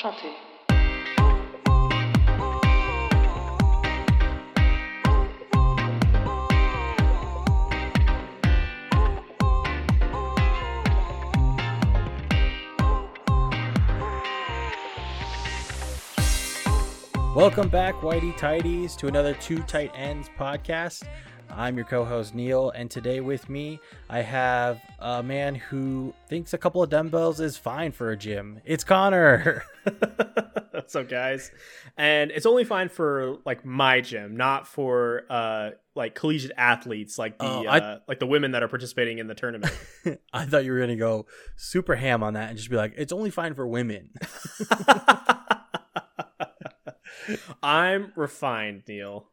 Enchanté. Welcome back, Whitey Tighties, to another Two Tight Ends podcast. I'm your co-host, Neil, and today with me, I have a man who thinks a couple of dumbbells is fine for a gym. It's Connor. What's up, guys? And it's only fine for, like, my gym, not for, like, collegiate athletes, like the women that are participating in the tournament. I thought you were going to go super ham on that and just be like, it's only fine for women. I'm refined, Neil.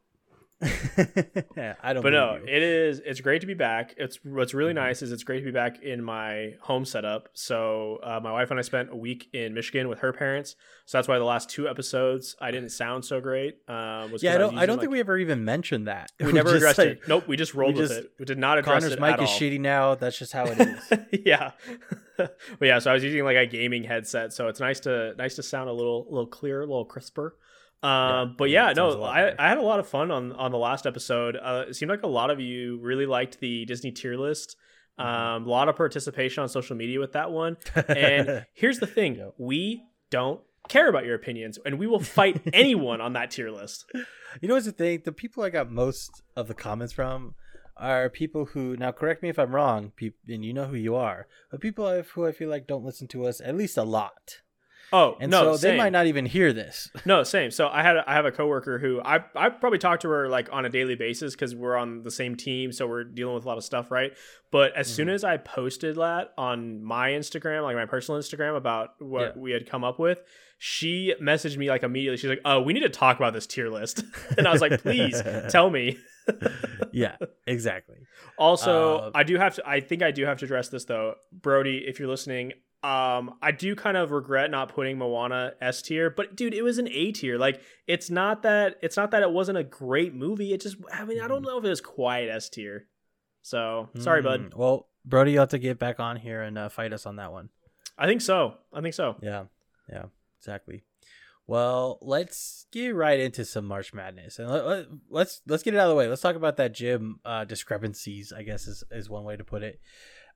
Yeah, I don't. But no, you. it's great to be back. What's really nice is it's great to be back in my home setup. So my wife and I spent a week in Michigan with her parents. So that's why the last two episodes I didn't sound so great. I don't think we ever even mentioned that. We never addressed it. Nope, we just rolled with it. We did not address Connor's it mic at is all. shitty now. That's just how it is. Yeah. But yeah, so I was using like a gaming headset, so it's nice to sound a little clearer, a little crisper. But yeah, no, I had a lot of fun on the last episode. It seemed like a lot of you really liked the Disney tier list. A lot of participation on social media with that one. And here's the thing. We don't care about your opinions, and we will fight anyone on that tier list. You know what's the thing? The people I got most of the comments from are people who, now correct me if I'm wrong, and you know who you are, but people who I feel like don't listen to us at least a lot. Oh, and no, so same. They might not even hear this. No, same. So I have a coworker who I probably talk to her like on a daily basis because we're on the same team, so we're dealing with a lot of stuff, right? But as soon as I posted that on my Instagram, like my personal Instagram, about what we had come up with, she messaged me like immediately. She's like, "Oh, we need to talk about this tier list," and I was like, "Please tell me." Yeah, exactly. Also, I think I do have to address this though, Brody, if you're listening. I do kind of regret not putting Moana S tier, but dude, it was an A tier. Like, it's not that it wasn't a great movie. It just, I don't know if it was quite S tier. So sorry, bud. Well, Brody, you'll have to get back on here and fight us on that one. I think so. Yeah, exactly. Well, let's get right into some March Madness, and let's get it out of the way. Let's talk about that gym discrepancies, I guess is one way to put it.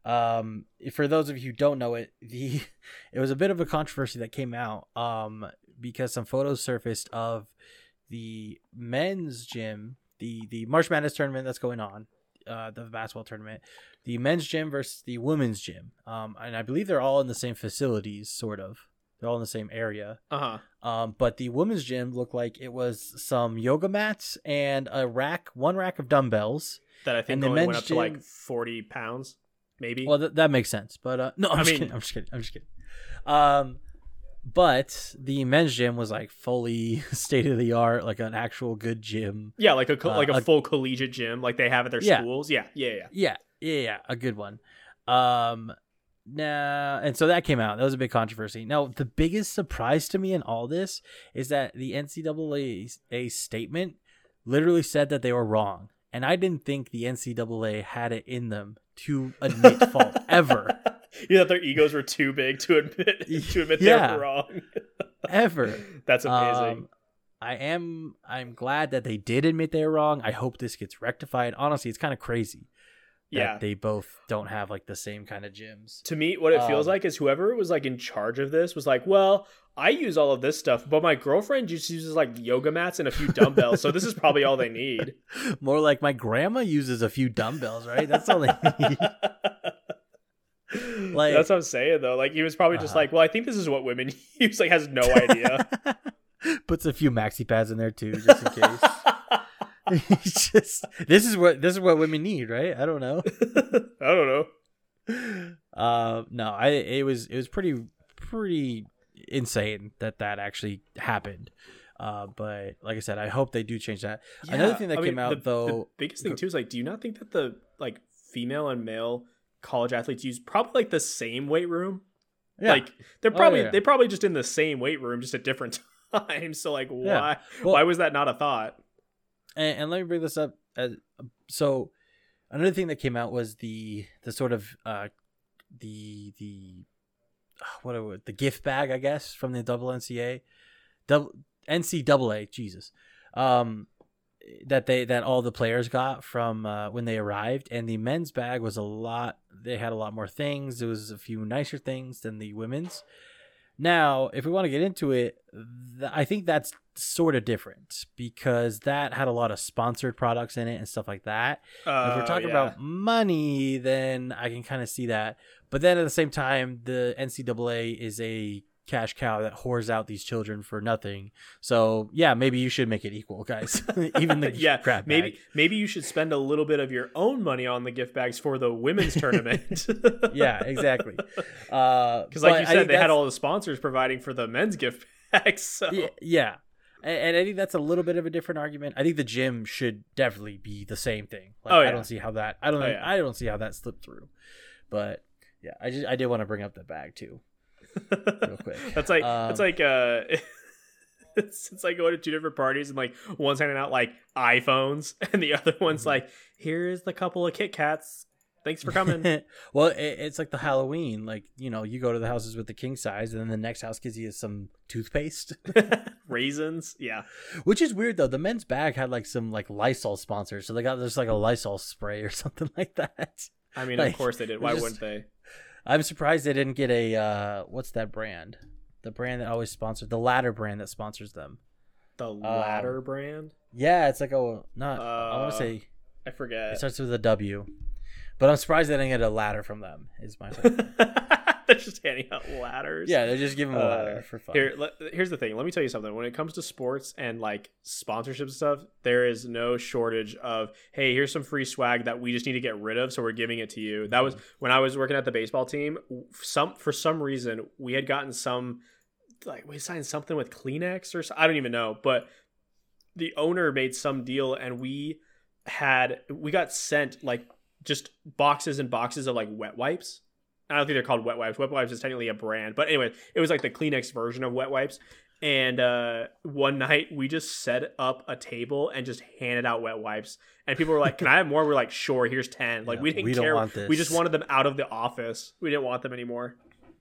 For those of you who don't know it, it was a bit of a controversy that came out because some photos surfaced of the men's gym, the March Madness tournament that's going on, the basketball tournament, the men's gym versus the women's gym, and I believe they're all in the same facilities, sort of. They're all in the same area. But the women's gym looked like it was some yoga mats and one rack of dumbbells that I think only went up to like 40 pounds. Maybe. Well, that makes sense, but no, I'm just kidding. But the men's gym was like fully state of the art, like an actual good gym. Yeah, like a full collegiate gym, like they have at their schools. Yeah, a good one. And so that came out. That was a big controversy. Now, the biggest surprise to me in all this is that the NCAA statement literally said that they were wrong, and I didn't think the NCAA had it in them to admit fault ever. You thought their egos were too big to admit they were wrong. Ever. That's amazing. I'm glad that they did admit they were wrong. I hope this gets rectified. Honestly, it's kind of crazy that they both don't have like the same kind of gyms. To me, what it feels like is whoever was like in charge of this was like, well, I use all of this stuff, but my girlfriend just uses like yoga mats and a few dumbbells, so this is probably all they need. More like my grandma uses a few dumbbells, right? That's all they need. Like, that's what I'm saying, though. Like, he was probably just like, well, I think this is what women use. Like, has no idea. Puts a few maxi pads in there too, just in case. This is what women need, right? I don't know. No, it was pretty insane that actually happened. But like I said, I hope they do change that. Yeah, another thing that came out though, the biggest thing too is like, do you not think that the like female and male college athletes use probably like the same weight room? Yeah. Like they're probably just in the same weight room, just at different times. So like, why was that not a thought? And let me bring this up. So another thing that came out was the sort of the the gift bag, I guess, from the NCAA, Jesus, that all the players got from when they arrived, and the men's bag was a lot. They had a lot more things. It was a few nicer things than the women's. Now, if we want to get into it, I think that's sort of different because that had a lot of sponsored products in it and stuff like that. If we're talking about money, then I can kind of see that. But then at the same time, the NCAA is a cash cow that whores out these children for nothing. So yeah, maybe you should make it equal, guys. Even the crap bag. Maybe you should spend a little bit of your own money on the gift bags for the women's tournament. Yeah, exactly. Because like you said, they had all the sponsors providing for the men's gift bags. So. Yeah. And I think that's a little bit of a different argument. I think the gym should definitely be the same thing. I don't see how that. I don't see how that slipped through. But yeah, I did want to bring up the bag too. Real quick. It's like going to two different parties and like one's handing out like iPhones and the other one's like, here's the couple of Kit Kats. Thanks for coming. Well, it's like the Halloween. Like, you go to the houses with the king size, and then the next house gives you some toothpaste, raisins. Yeah, which is weird though. The men's bag had like some like Lysol sponsors, so they got just like a Lysol spray or something like that. I mean, of course they did. Why wouldn't they? I'm surprised they didn't get a what's that brand? The brand that always sponsored the Ladder brand that sponsors them. The Ladder brand? Yeah, it's like I want to say I forget. It starts with a W. But I'm surprised they didn't get a ladder from them. Is my point. They're just handing out ladders. Yeah, they're just giving them a ladder for fun. Here's the thing. Let me tell you something. When it comes to sports and like sponsorship stuff, there is no shortage of, hey, here's some free swag that we just need to get rid of, so we're giving it to you. That was when I was working at the baseball team. For some reason, we had gotten we signed something with Kleenex or I don't even know, but the owner made some deal, and we got sent like just boxes and boxes of like wet wipes. I don't think they're called wet wipes. Wet wipes is technically a brand, but anyway, it was like the Kleenex version of wet wipes. And one night we just set up a table and just handed out wet wipes, and people were like, "Can I have more?" We're like, "Sure, here's 10." Like we didn't care. We just wanted them out of the office. We didn't want them anymore.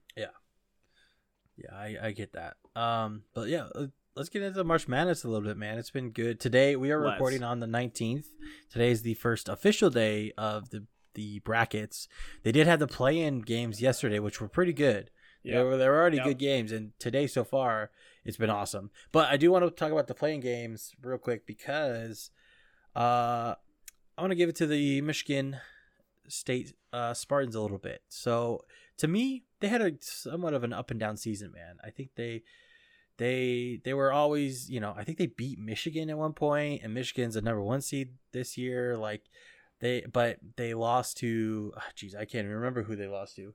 Yeah, I get that. But yeah. Let's get into March Madness a little bit, man. It's been good. Today, we are recording on the 19th. Today is the first official day of the brackets. They did have the play-in games yesterday, which were pretty good. Yep. They were already good games, and today so far, it's been awesome. But I do want to talk about the play-in games real quick because I want to give it to the Michigan State Spartans a little bit. So, to me, they had a somewhat of an up-and-down season, man. I think they were always, I think they beat Michigan at one point, and Michigan's a number 1 seed this year. Like they lost to, I can't even remember who they lost to.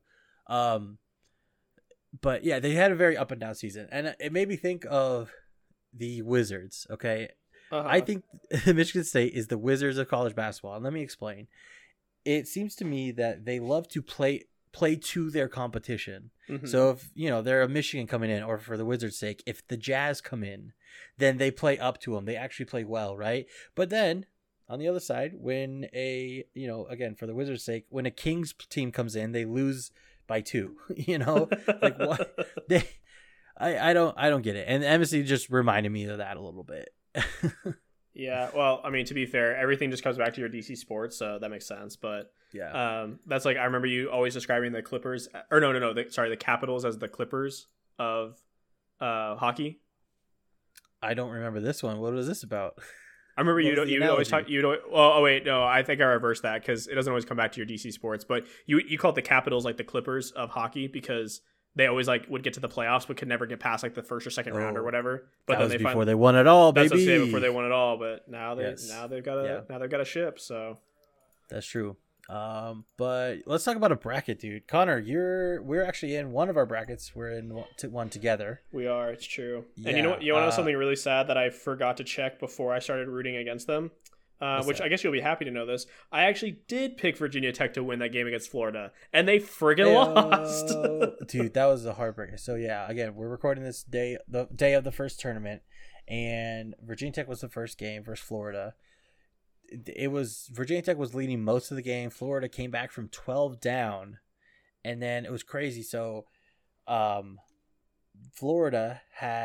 But yeah, they had a very up and down season, and it made me think of the Wizards. Okay. I think Michigan State is the Wizards of college basketball. And let me explain. It seems to me that they love to play to their competition. Mm-hmm. So if they're a Michigan coming in, or for the Wizards' sake, if the Jazz come in, then they play up to them. They actually play well, right? But then on the other side, when again for the Wizards' sake, when a Kings team comes in, they lose by 2. Like what? I don't get it. And MSC just reminded me of that a little bit. Yeah, well, I mean, to be fair, everything just comes back to your DC Sports, so that makes sense. But yeah, that's like I remember you always describing the Clippers, or the Capitals as the Clippers of hockey. I don't remember this one. What was this about? I remember you always talk. Oh wait, no, I think I reversed that because it doesn't always come back to your DC Sports. But you called the Capitals like the Clippers of hockey because they always like would get to the playoffs but could never get past like the first or second round or whatever. But that was before they won it all, baby. That's what before they won it all. But now they've got a ship. So that's true. But let's talk about a bracket, dude. Connor, we're actually in one of our brackets. We're in one together. We are. It's true. Yeah, and you know what? You want to know something really sad that I forgot to check before I started rooting against them? Which I guess you'll be happy to know this. I actually did pick Virginia Tech to win that game against Florida, and they friggin' lost. Dude, that was a heartbreaker. So yeah, again, we're recording this the day of the first tournament, and Virginia Tech was the first game versus Florida. It was Virginia Tech was leading most of the game. Florida came back from 12 down, and then it was crazy. So Florida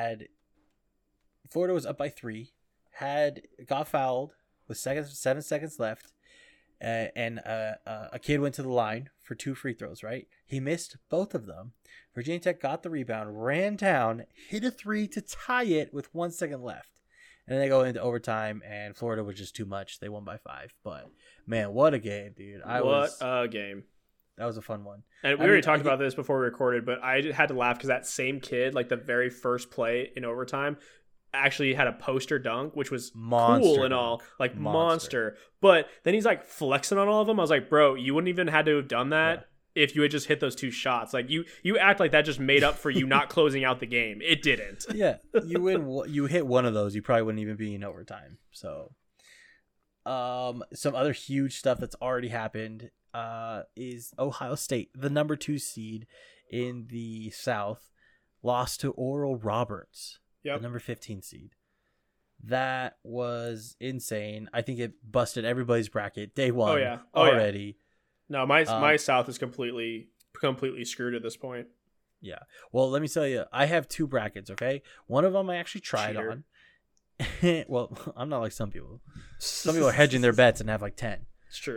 was up by 3, got fouled with 7 seconds left, and a kid went to the line for 2 free throws. Right, he missed both of them. Virginia Tech got the rebound, ran down, hit a 3 to tie it with 1 second left. And then they go into overtime, and Florida was just too much. They won by 5. But, man, what a game, dude. What a game. That was a fun one. And we already talked about this before we recorded, but I had to laugh because that same kid, like the very first play in overtime, actually had a poster dunk, which was cool and all. Like, monster. But then he's, like, flexing on all of them. I was like, bro, you wouldn't even had to have done that. If you had just hit those 2 shots. Like you act like that just made up for you not closing out the game. It didn't. Yeah, you hit one of those, you probably wouldn't even be in overtime. So some other huge stuff that's already happened is Ohio State, the number 2 seed in the South, lost to Oral Roberts, the number 15 seed. That was insane. I think it busted everybody's bracket day one already. Yeah. No, my South is completely screwed at this point. Yeah. Well, let me tell you, I have 2 brackets, okay? One of them I actually tried on. Well, I'm not like some people. Some people are hedging their bets and have like 10. It's true.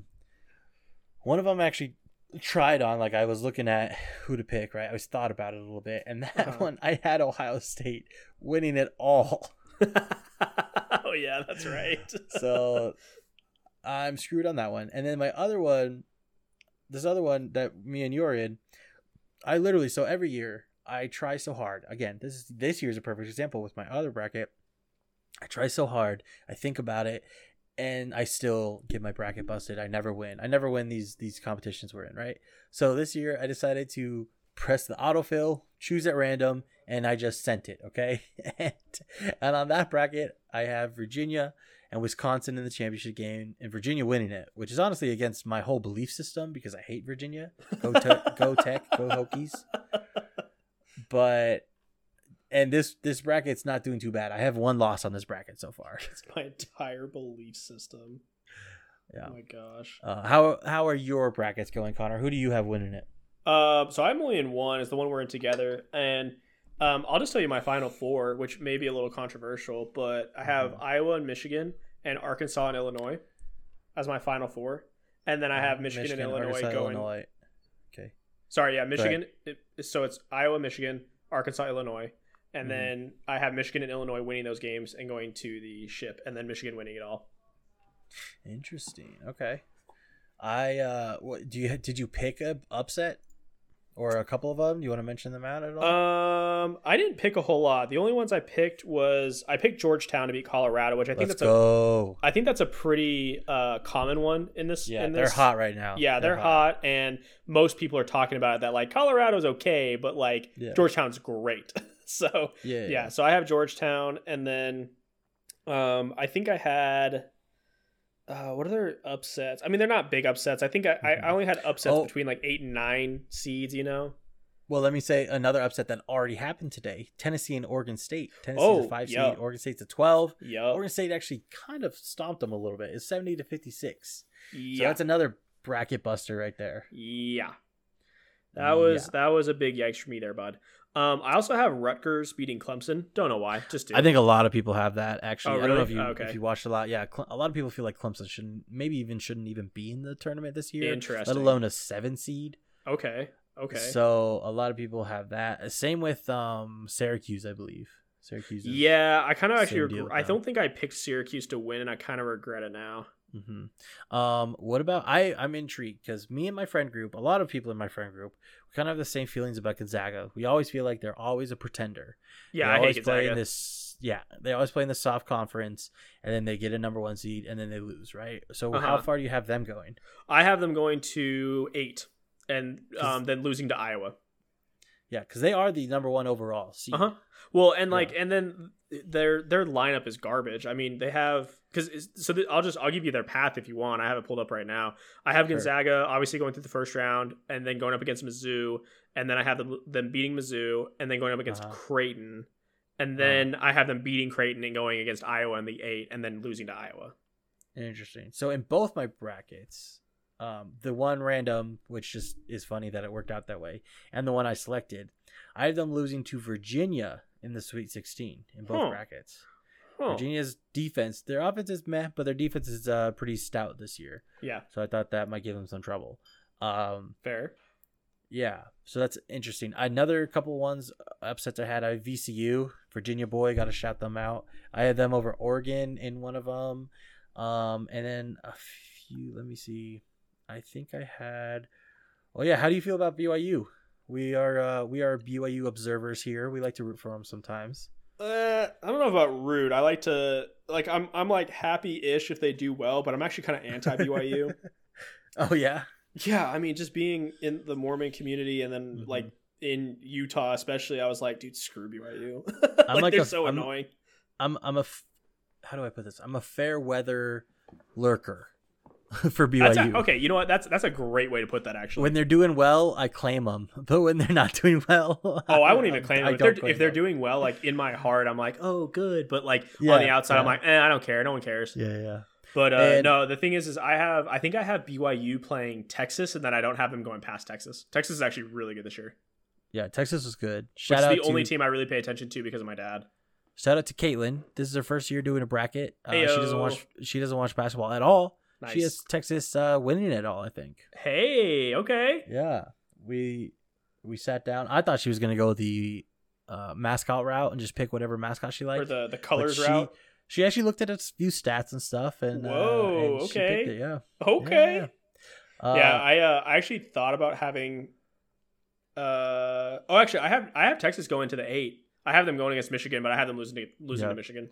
One of them I actually tried on, like I was looking at who to pick, right? I was thought about it a little bit. And that one, I had Ohio State winning it all. Oh, yeah, that's right. So I'm screwed on that one. And then my other one, this other one that me and you are in, I literally, so every year I try so hard. Again, this year's a perfect example with my other bracket. I try so hard. I think about it, and I still get my bracket busted. I never win these competitions we're in, right? So this year I decided to press the autofill, choose at random, and I just sent it, okay? And on that bracket, I have Virginia and Wisconsin in the championship game, and Virginia winning it, which is honestly against my whole belief system because I hate Virginia. Go Tech, go Hokies. But, and this bracket's not doing too bad. I have 1 loss on this bracket so far. It's my entire belief system. Yeah. Oh my gosh. How are your brackets going, Connor? Who do you have winning it? So I'm only in 1. It's the one we're in together, and I'll just tell you my final 4, which may be a little controversial, but I have Iowa and Michigan and Arkansas and Illinois as my final 4. And then I have Michigan and Illinois Arkansas, going. Illinois. Okay. Sorry, yeah, Michigan. So it's Iowa, Michigan, Arkansas, Illinois. And then I have Michigan and Illinois winning those games and going to the ship, and then Michigan winning it all. Interesting. Okay. Did you pick a upset? Or a couple of them? Do you want to mention them out at all? I didn't pick a whole lot. The only ones I picked Georgetown to beat Colorado, which I think that's a pretty common one in this. Yeah, they're hot right now. Yeah, they're hot, and most people are talking about it, that like Colorado's okay, but like Georgetown's great. So yeah. So I have Georgetown, and then I think I had. What other upsets? I mean, they're not big upsets. I think I only had upsets between like 8 and 9 seeds, you know? Well, let me say another upset that already happened today. Tennessee and Oregon State. Tennessee's a 5 seed. Oregon State's a 12. Oregon State actually kind of stomped them a little bit. It's 70-56. So that's another bracket buster right there. Yeah. That was a big yikes for me there, bud. I also have Rutgers beating Clemson. Don't know why. Just do. I think a lot of people have that, actually. Oh, really? I don't know if you watched a lot. Yeah, a lot of people feel like Clemson shouldn't even be in the tournament this year. Interesting. Let alone a 7 seed. Okay. So a lot of people have that. Same with Syracuse, I believe. Syracuse. Yeah, I kind of actually. I don't think I picked Syracuse to win, and I kind of regret it now. What about I'm intrigued because me and my friend group, a lot of people in my friend group, we kind of have the same feelings about Gonzaga. We always feel like they're always a pretender. Yeah, I hate Gonzaga. They always play in the soft conference, and then they get a number 1 seed, and then they lose, right? So how far do you have them going? I have them going to 8, and then losing to Iowa. Yeah, because they are the number 1 overall seed. Well, and and then their lineup is garbage. I mean, they have I'll give you their path if you want. I have it pulled up right now. I have Gonzaga obviously going through the first round, and then going up against Mizzou, and then I have them beating Mizzou, and then going up against Creighton, and then I have them beating Creighton and going against Iowa in the 8, and then losing to Iowa. Interesting. So in both my brackets, The one random, which just is funny that it worked out that way, and the one I selected, I have them losing to Virginia in the Sweet 16 in both brackets. Virginia's defense, their offense is meh, but their defense is pretty stout this year. Yeah. So I thought that might give them some trouble. Fair. Yeah. So that's interesting. Another couple ones upsets I had. I have VCU, Virginia boy, got to shout them out. I had them over Oregon in one of them. And then a few, let me see. I think I had, oh yeah. How do you feel about BYU? We are BYU observers here. We like to root for them sometimes. I don't know about rude. I like to I'm like happy-ish if they do well, but I'm actually kind of anti BYU. Oh yeah. Yeah, I mean, just being in the Mormon community and then like in Utah, especially, I was like, dude, screw BYU. They're so annoying. How do I put this? I'm a fair weather lurker for BYU. Okay, you know what? That's a great way to put that. Actually, when they're doing well, I claim them, but when they're not doing well, I won't even claim them. If they're doing well, like in my heart, I'm like, oh, good. But like on the outside, I'm like, I don't care. No one cares. Yeah. But no, the thing is I think I have BYU playing Texas, and then I don't have them going past Texas. Texas is actually really good this year. Yeah, Texas was good. Which is the only team I really pay attention to because of my dad. Shout out to Caitlin. This is her first year doing a bracket. She doesn't watch basketball at all. Nice. She has Texas winning it all, I think. Hey, okay. Yeah, we sat down. I thought she was gonna go the mascot route and just pick whatever mascot she liked, or the colors route. She actually looked at a few stats and stuff, and whoa, and she picked it, yeah, okay, I actually thought about having. Actually, I have Texas going to the 8. I have them going against Michigan, but I have them losing to Michigan.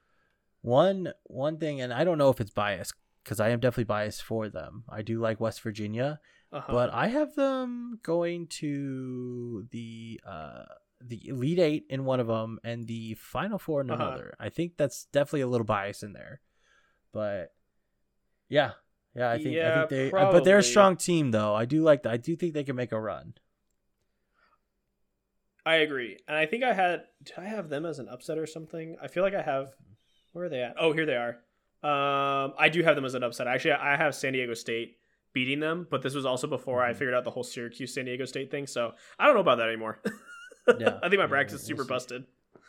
One thing, and I don't know if it's biased because I am definitely biased for them. I do like West Virginia, but I have them going to the Elite 8 in one of them and the Final Four in another. I think that's definitely a little bias in there, but yeah, I think they. Probably. But they're a strong team, though. I do think they can make a run. I agree, and I think did I have them as an upset or something? I feel like I have. Where are they at? Oh, here they are. I do have them as an upset. Actually, I have San Diego State beating them, but this was also before I figured out the whole Syracuse San Diego State thing, so I don't know about that anymore. Yeah, I think my bracket is super busted.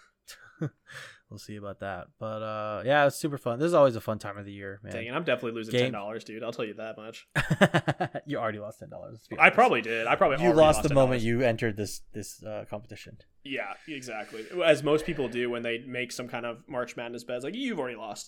We'll see about that, but yeah, it's super fun. This is always a fun time of the year, man. Dang it, I'm definitely losing $10, dude. I'll tell you that much. You already lost $10. I probably did. You lost the moment you entered this competition. Yeah, exactly. As most people do when they make some kind of March Madness bets, like you've already lost.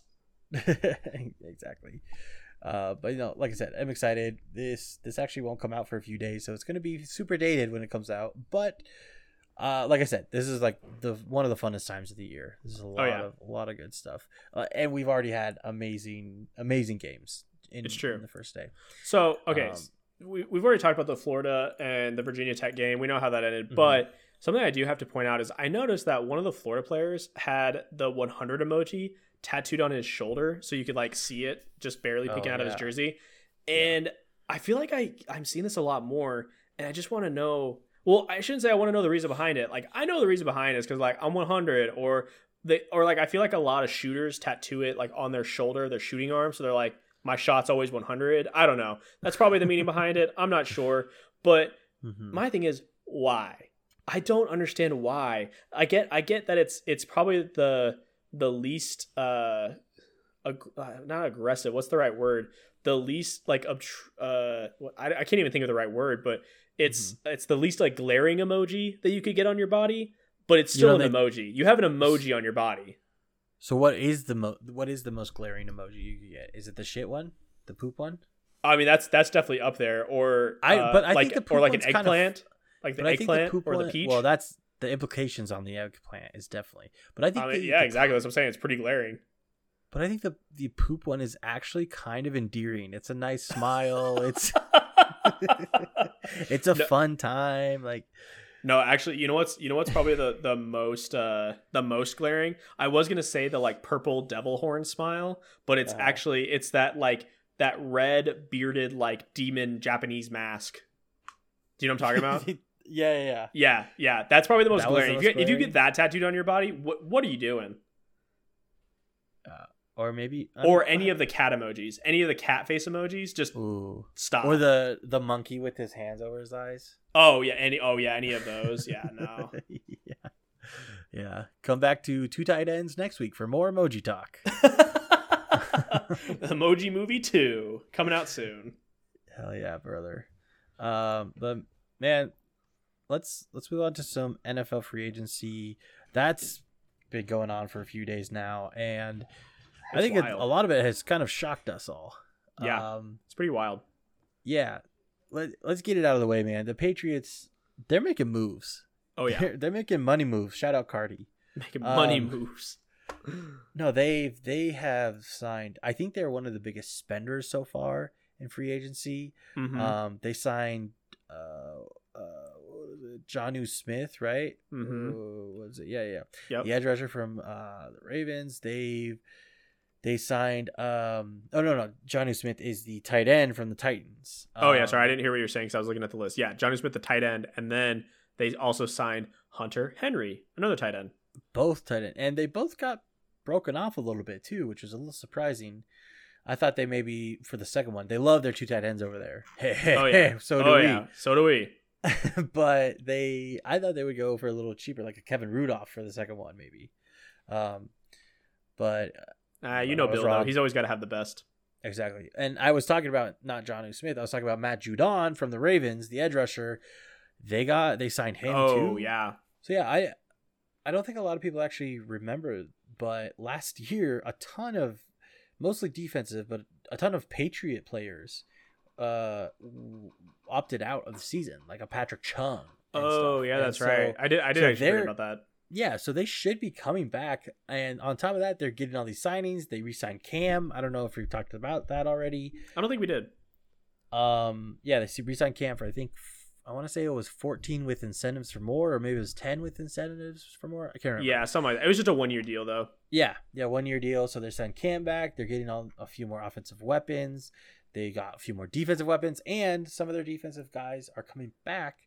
Exactly. But like I said, I'm excited. This actually won't come out for a few days, so it's going to be super dated when it comes out. But like I said, this is like one of the funnest times of the year. This is a lot of good stuff, and we've already had amazing games. It's true. In the first day. So okay, we've already talked about the Florida and the Virginia Tech game. We know how that ended, but something I do have to point out is I noticed that one of the Florida players had the 100 emoji tattooed on his shoulder, so you could like see it just barely peeking out of his jersey. And I feel like I'm seeing this a lot more, and I just want to know. Well, I shouldn't say I want to know the reason behind it. Like I know the reason behind it is because like I'm 100, or like I feel like a lot of shooters tattoo it like on their shoulder, their shooting arm, so they're like my shot's always 100. I don't know. That's probably the meaning behind it. I'm not sure, but my thing is why. I don't understand why. I get that it's probably the least not aggressive. What's the right word? The least like I can't even think of the right word, but it's the least like glaring emoji that you could get on your body, but it's still an emoji. You have an emoji on your body. So what is the most glaring emoji you could get? Is it the shit one, the poop one? I mean that's definitely up there. Or I think the poop or like an eggplant. Like the eggplant or the peach? Well, that's the implications on the eggplant is definitely. But I think exactly. That's what I'm saying. It's pretty glaring. But I think the poop one is actually kind of endearing. It's a nice smile. It's it's a fun time. Like no, actually, you know what's probably the most glaring? I was gonna say the like purple devil horn smile, but it's actually it's that like that red bearded like demon Japanese mask. Do you know what I'm talking about? Yeah. That's probably the most glaring. If you get that tattooed on your body, what are you doing? or maybe or any of the cat emojis, any of the cat face emojis. Just stop. Or the monkey with his hands over his eyes. Any of those. Yeah, no. Yeah. Come back to Two Tight Ends next week for more emoji talk. Emoji Movie 2 coming out soon. Hell yeah, brother. But man, let's move on to some NFL free agency. That's been going on for a few days now, and I think a lot of it has kind of shocked us all. Yeah, it's pretty wild. Yeah, let's get it out of the way, man. The Patriots, they're making moves. Oh yeah, they're making money moves. Shout out Cardi. Making money moves. No, they have signed. I think they're one of the biggest spenders so far in free agency. Mm-hmm. They signed Jonnu Smith, right? Mm-hmm. Was it? Yeah. Yep. The edge rusher from the Ravens. They signed no. Jonnu Smith is the tight end from the Titans. Sorry, I didn't hear what you were saying because I was looking at the list. Yeah, Jonnu Smith, the tight end, and then they also signed Hunter Henry, another tight end. Both tight end, and they both got broken off a little bit too, which was a little surprising. I thought they maybe for the second one. They love their two tight ends over there. So do we. Yeah. So do we. But I thought they would go for a little cheaper, like a Kevin Rudolph for the second one, maybe. But Bill, though. He's always got to have the best. Exactly. And I was talking about not Jonnu Smith. I was talking about Matt Judon from the Ravens, the edge rusher. They signed him too. Oh yeah. So yeah, I don't think a lot of people actually remember, but last year a ton of mostly defensive, but a ton of Patriot players opted out of the season, like a Patrick Chung. Oh yeah, that's right. I did actually forget about that. Yeah, so they should be coming back, and on top of that, they're getting all these signings. They re-signed Cam. I don't know if we've talked about that already. I don't think we did. Yeah, they re-signed Cam for I want to say it was 14 with incentives for more, or maybe it was 10 with incentives for more. I can't remember. Yeah, something like that. It was just a 1-year deal, though. Yeah, 1-year deal. So they're sending Cam back. They're getting a few more offensive weapons. They got a few more defensive weapons, and some of their defensive guys are coming back.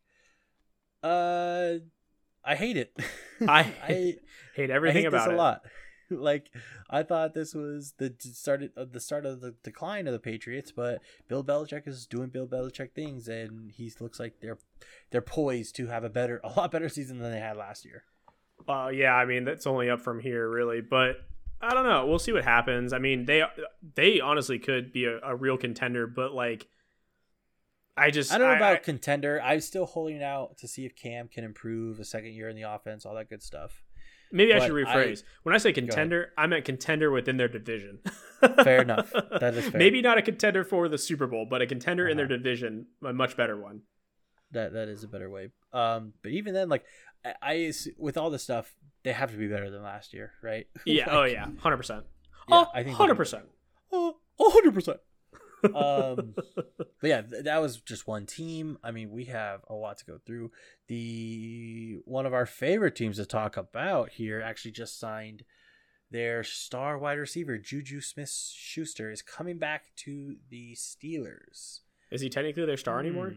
I hate it. I hate everything about it. A lot. Like, I thought this was the start of the decline of the Patriots, but Bill Belichick is doing Bill Belichick things, and he looks like they're poised to have a lot better season than they had last year. Yeah, I mean, that's only up from here, really, but I don't know. We'll see what happens. I mean, they honestly could be a real contender, but like, I don't know about contender. I'm still holding out to see if Cam can improve a second year in the offense, all that good stuff. Maybe I should rephrase. When I say contender, I meant contender within their division. Fair enough. That is fair. Maybe not a contender for the Super Bowl, but a contender in their division, a much better one. That is a better way. But even then, like, I with all this stuff, they have to be better than last year, right? Yeah. Like, 100%. Yeah, I think 100%. 100%. But yeah, that was just one team. I mean, we have a lot to go through. One of our favorite teams to talk about here actually just signed their star wide receiver. Juju Smith-Schuster is coming back to the Steelers. Is he technically their star anymore?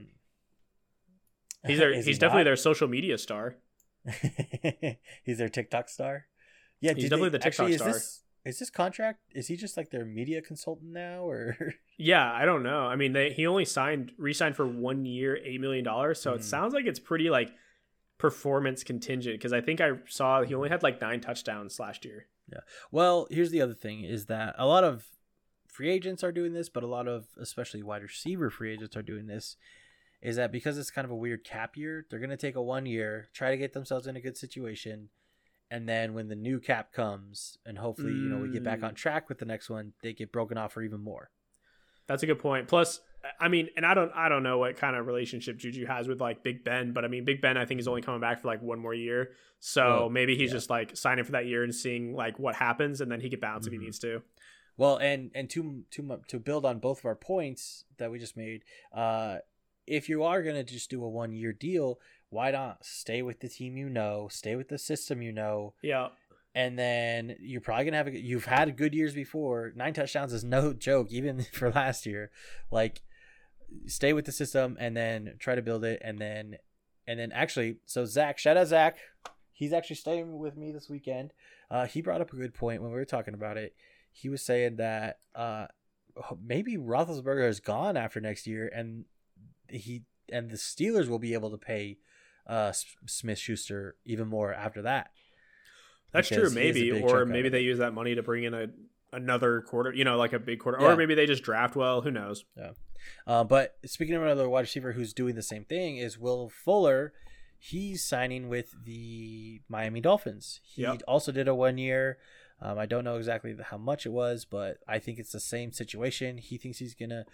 He's definitely their social media star. He's their TikTok star. Yeah, he's definitely the TikTok star. Is this contract? Is he just like their media consultant now, or? Yeah, I don't know. I mean, he only re-signed for 1 year, $8 million. So it sounds like it's pretty like performance contingent, because I think I saw he only had like 9 touchdowns last year. Yeah. Well, here's the other thing: is that a lot of free agents are doing this, but a lot of especially wide receiver free agents are doing this. Is that because it's kind of a weird cap year? They're going to take a 1 year, try to get themselves in a good situation. And then when the new cap comes, and hopefully, we get back on track with the next one, they get broken off for even more. That's a good point. Plus, I mean, and I don't know what kind of relationship Juju has with like Big Ben, but I mean, Big Ben, I think is only coming back for like 1 more year. So maybe he's just like signing for that year and seeing like what happens, and then he can bounce if he needs to. Well, and to build on both of our points that we just made, if you are going to just do a 1 year deal, why not stay with the team stay with the system Yeah. And then you're probably going to you've had good years before. 9 touchdowns is no joke, even for last year. Like, stay with the system and then try to build it. And then actually, so Zach, shout out Zach. He's actually staying with me this weekend. He brought up a good point when we were talking about it. he was saying that maybe Roethlisberger is gone after next year, and the Steelers will be able to pay Smith-Schuster even more after that. That's true, maybe, or maybe they use that money to bring in another quarter, like a big quarter, or maybe they just draft well. Who knows? Yeah. But speaking of another wide receiver who's doing the same thing is Will Fuller. He's signing with the Miami Dolphins. He also did a 1 year. I don't know exactly how much it was, but I think it's the same situation. He thinks he's gonna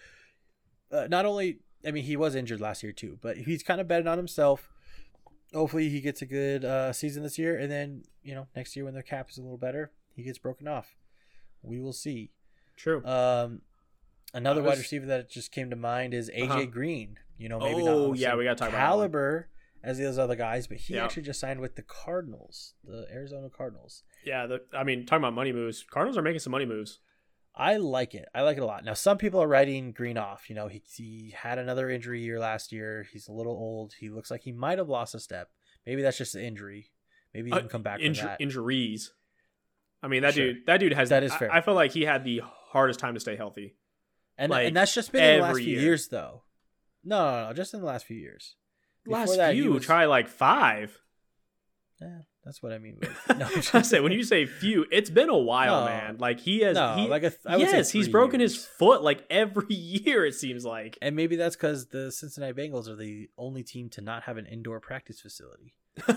not only. I mean, he was injured last year too, but he's kind of betting on himself. Hopefully he gets a good season this year, and then next year when their cap is a little better, he gets broken off. We will see. True. Another wide receiver that just came to mind is AJ Green. Maybe not. We gotta talk about caliber as those other guys, but he actually just signed with the Cardinals, the Arizona Cardinals. Yeah, talking about money moves, Cardinals are making some money moves. I like it. I like it a lot. Now, some people are writing Green off. He had another injury year last year. He's a little old. He looks like he might have lost a step. Maybe that's just an injury. Maybe he can come back from that. Injuries. I mean, that dude has. That is fair. I feel like he had the hardest time to stay healthy. And that's just been in the last few years, though. No, just in the last few years. Last few, try like 5. Yeah, that's what I mean. No, I say when you say few, it's been a while, man. Like he has. He's broken his foot like every year. It seems like, and maybe that's because the Cincinnati Bengals are the only team to not have an indoor practice facility.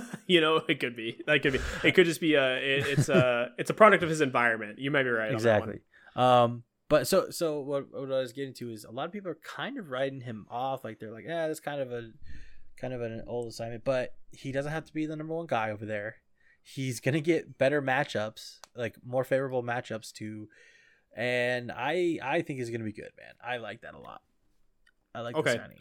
It could be. That could be. It could just be it's a product of his environment. You might be right. Exactly. But so what I was getting to is a lot of people are kind of writing him off. Like they're like, that's kind of an old assignment, but he doesn't have to be the number one guy over there. He's going to get better matchups, like more favorable matchups too. And I think he's going to be good, man. I like that a lot. I like the signing.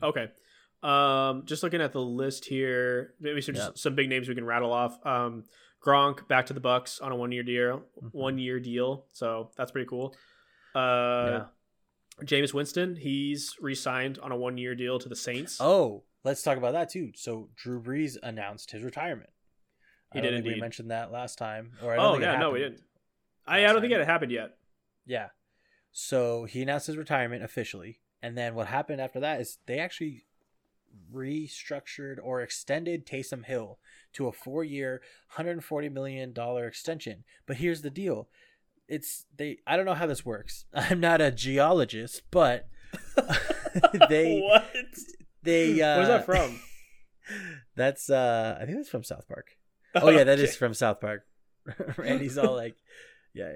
Okay. Just looking at the list here, maybe some big names we can rattle off. Gronk back to the Bucks on a 1 year deal, 1 year deal. So that's pretty cool. Jameis Winston, he's re-signed on a 1 year deal to the Saints. Oh, let's talk about that too. So Drew Brees announced his retirement. He did indeed. We mentioned that last time. We didn't. I don't think it had happened yet. Yeah. So he announced his retirement officially, and then what happened after that is they actually restructured or extended Taysom Hill to a 4-year, $140 million extension. But here's the deal. I don't know how this works. I'm not a geologist, but what? Where's that from? That's I think that's from South Park. Oh yeah, that is from South Park. Randy's all like, yeah.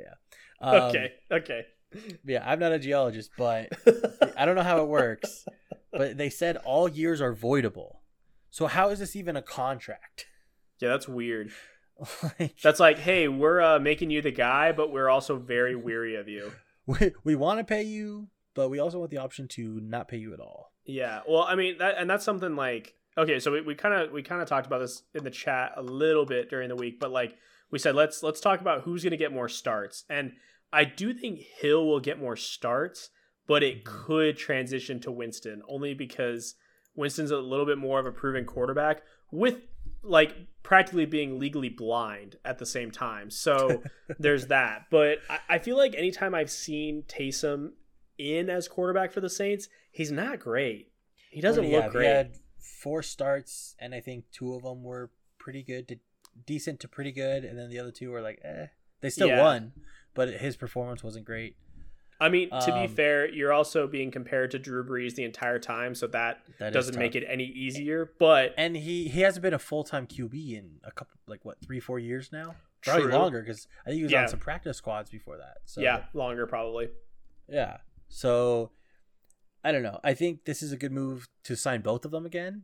Okay. Yeah, I'm not a geologist, but I don't know how it works. But they said all years are voidable. So how is this even a contract? Yeah, that's weird. That's like, hey, we're making you the guy, but we're also very weary of you. We want to pay you, but we also want the option to not pay you at all. Yeah, well, I mean, that's something like, okay, so we kind of talked about this in the chat a little bit during the week, but like we said, let's talk about who's going to get more starts, and I do think Hill will get more starts, but it could transition to Winston only because Winston's a little bit more of a proven quarterback with like practically being legally blind at the same time. So there's that. But I feel like anytime I've seen Taysom in as quarterback for the Saints, he's not great. He doesn't look great. He had 4 starts, and I think 2 of them were pretty good, decent to pretty good, and then the other 2 were like, They still won, but his performance wasn't great. I mean, to be fair, you're also being compared to Drew Brees the entire time, so that doesn't make it any easier. And he hasn't been a full-time QB in a couple, 3-4 years now? Probably longer, because I think he was on some practice squads before that. So. Yeah, longer probably. Yeah. So, I don't know. I think this is a good move to sign both of them again.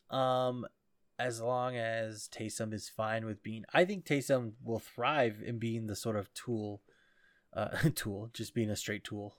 As long as Taysom is fine with being... I think Taysom will thrive in being the sort of tool, just being a straight tool.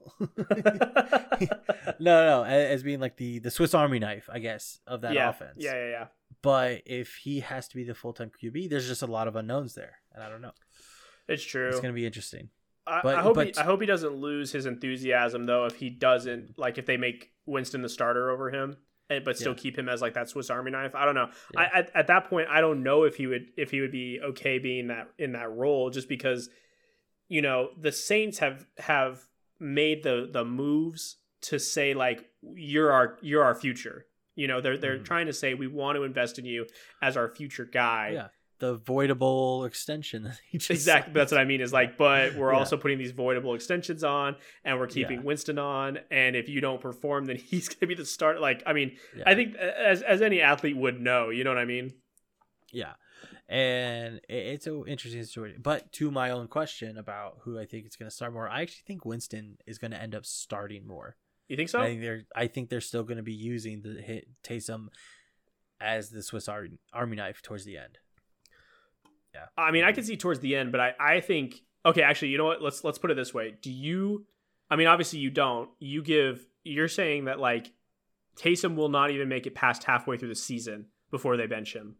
No, as being like the Swiss Army knife, I guess, of that offense. Yeah. But if he has to be the full-time QB, there's just a lot of unknowns there, and I don't know. It's true. It's going to be interesting. I hope he doesn't lose his enthusiasm though. If he doesn't, like if they make Winston the starter over him, but still keep him as like that Swiss Army knife. I don't know. Yeah. At that point, I don't know if he would be okay being in that role, just because the Saints have made the moves to say like you're our future. They're trying to say we want to invest in you as our future guy. Yeah. The voidable extension that he just exactly signed. That's what I mean is like, but we're also putting these voidable extensions on, and we're keeping Yeah. Winston on, and if you don't perform, then he's gonna be the start. Like, I mean, I think as any athlete would know, you know what I mean? Yeah. And it's an interesting story. But to my own question about who I think is going to start more, I actually think Winston is going to end up starting more. You think so? I think they're still going to be using the hit Taysom as the Swiss Army knife towards the end. Yeah. I mean, I can see towards the end, but I think, okay, actually, you know what? Let's put it this way. I mean, obviously you don't. You're saying that like Taysom will not even make it past halfway through the season before they bench him.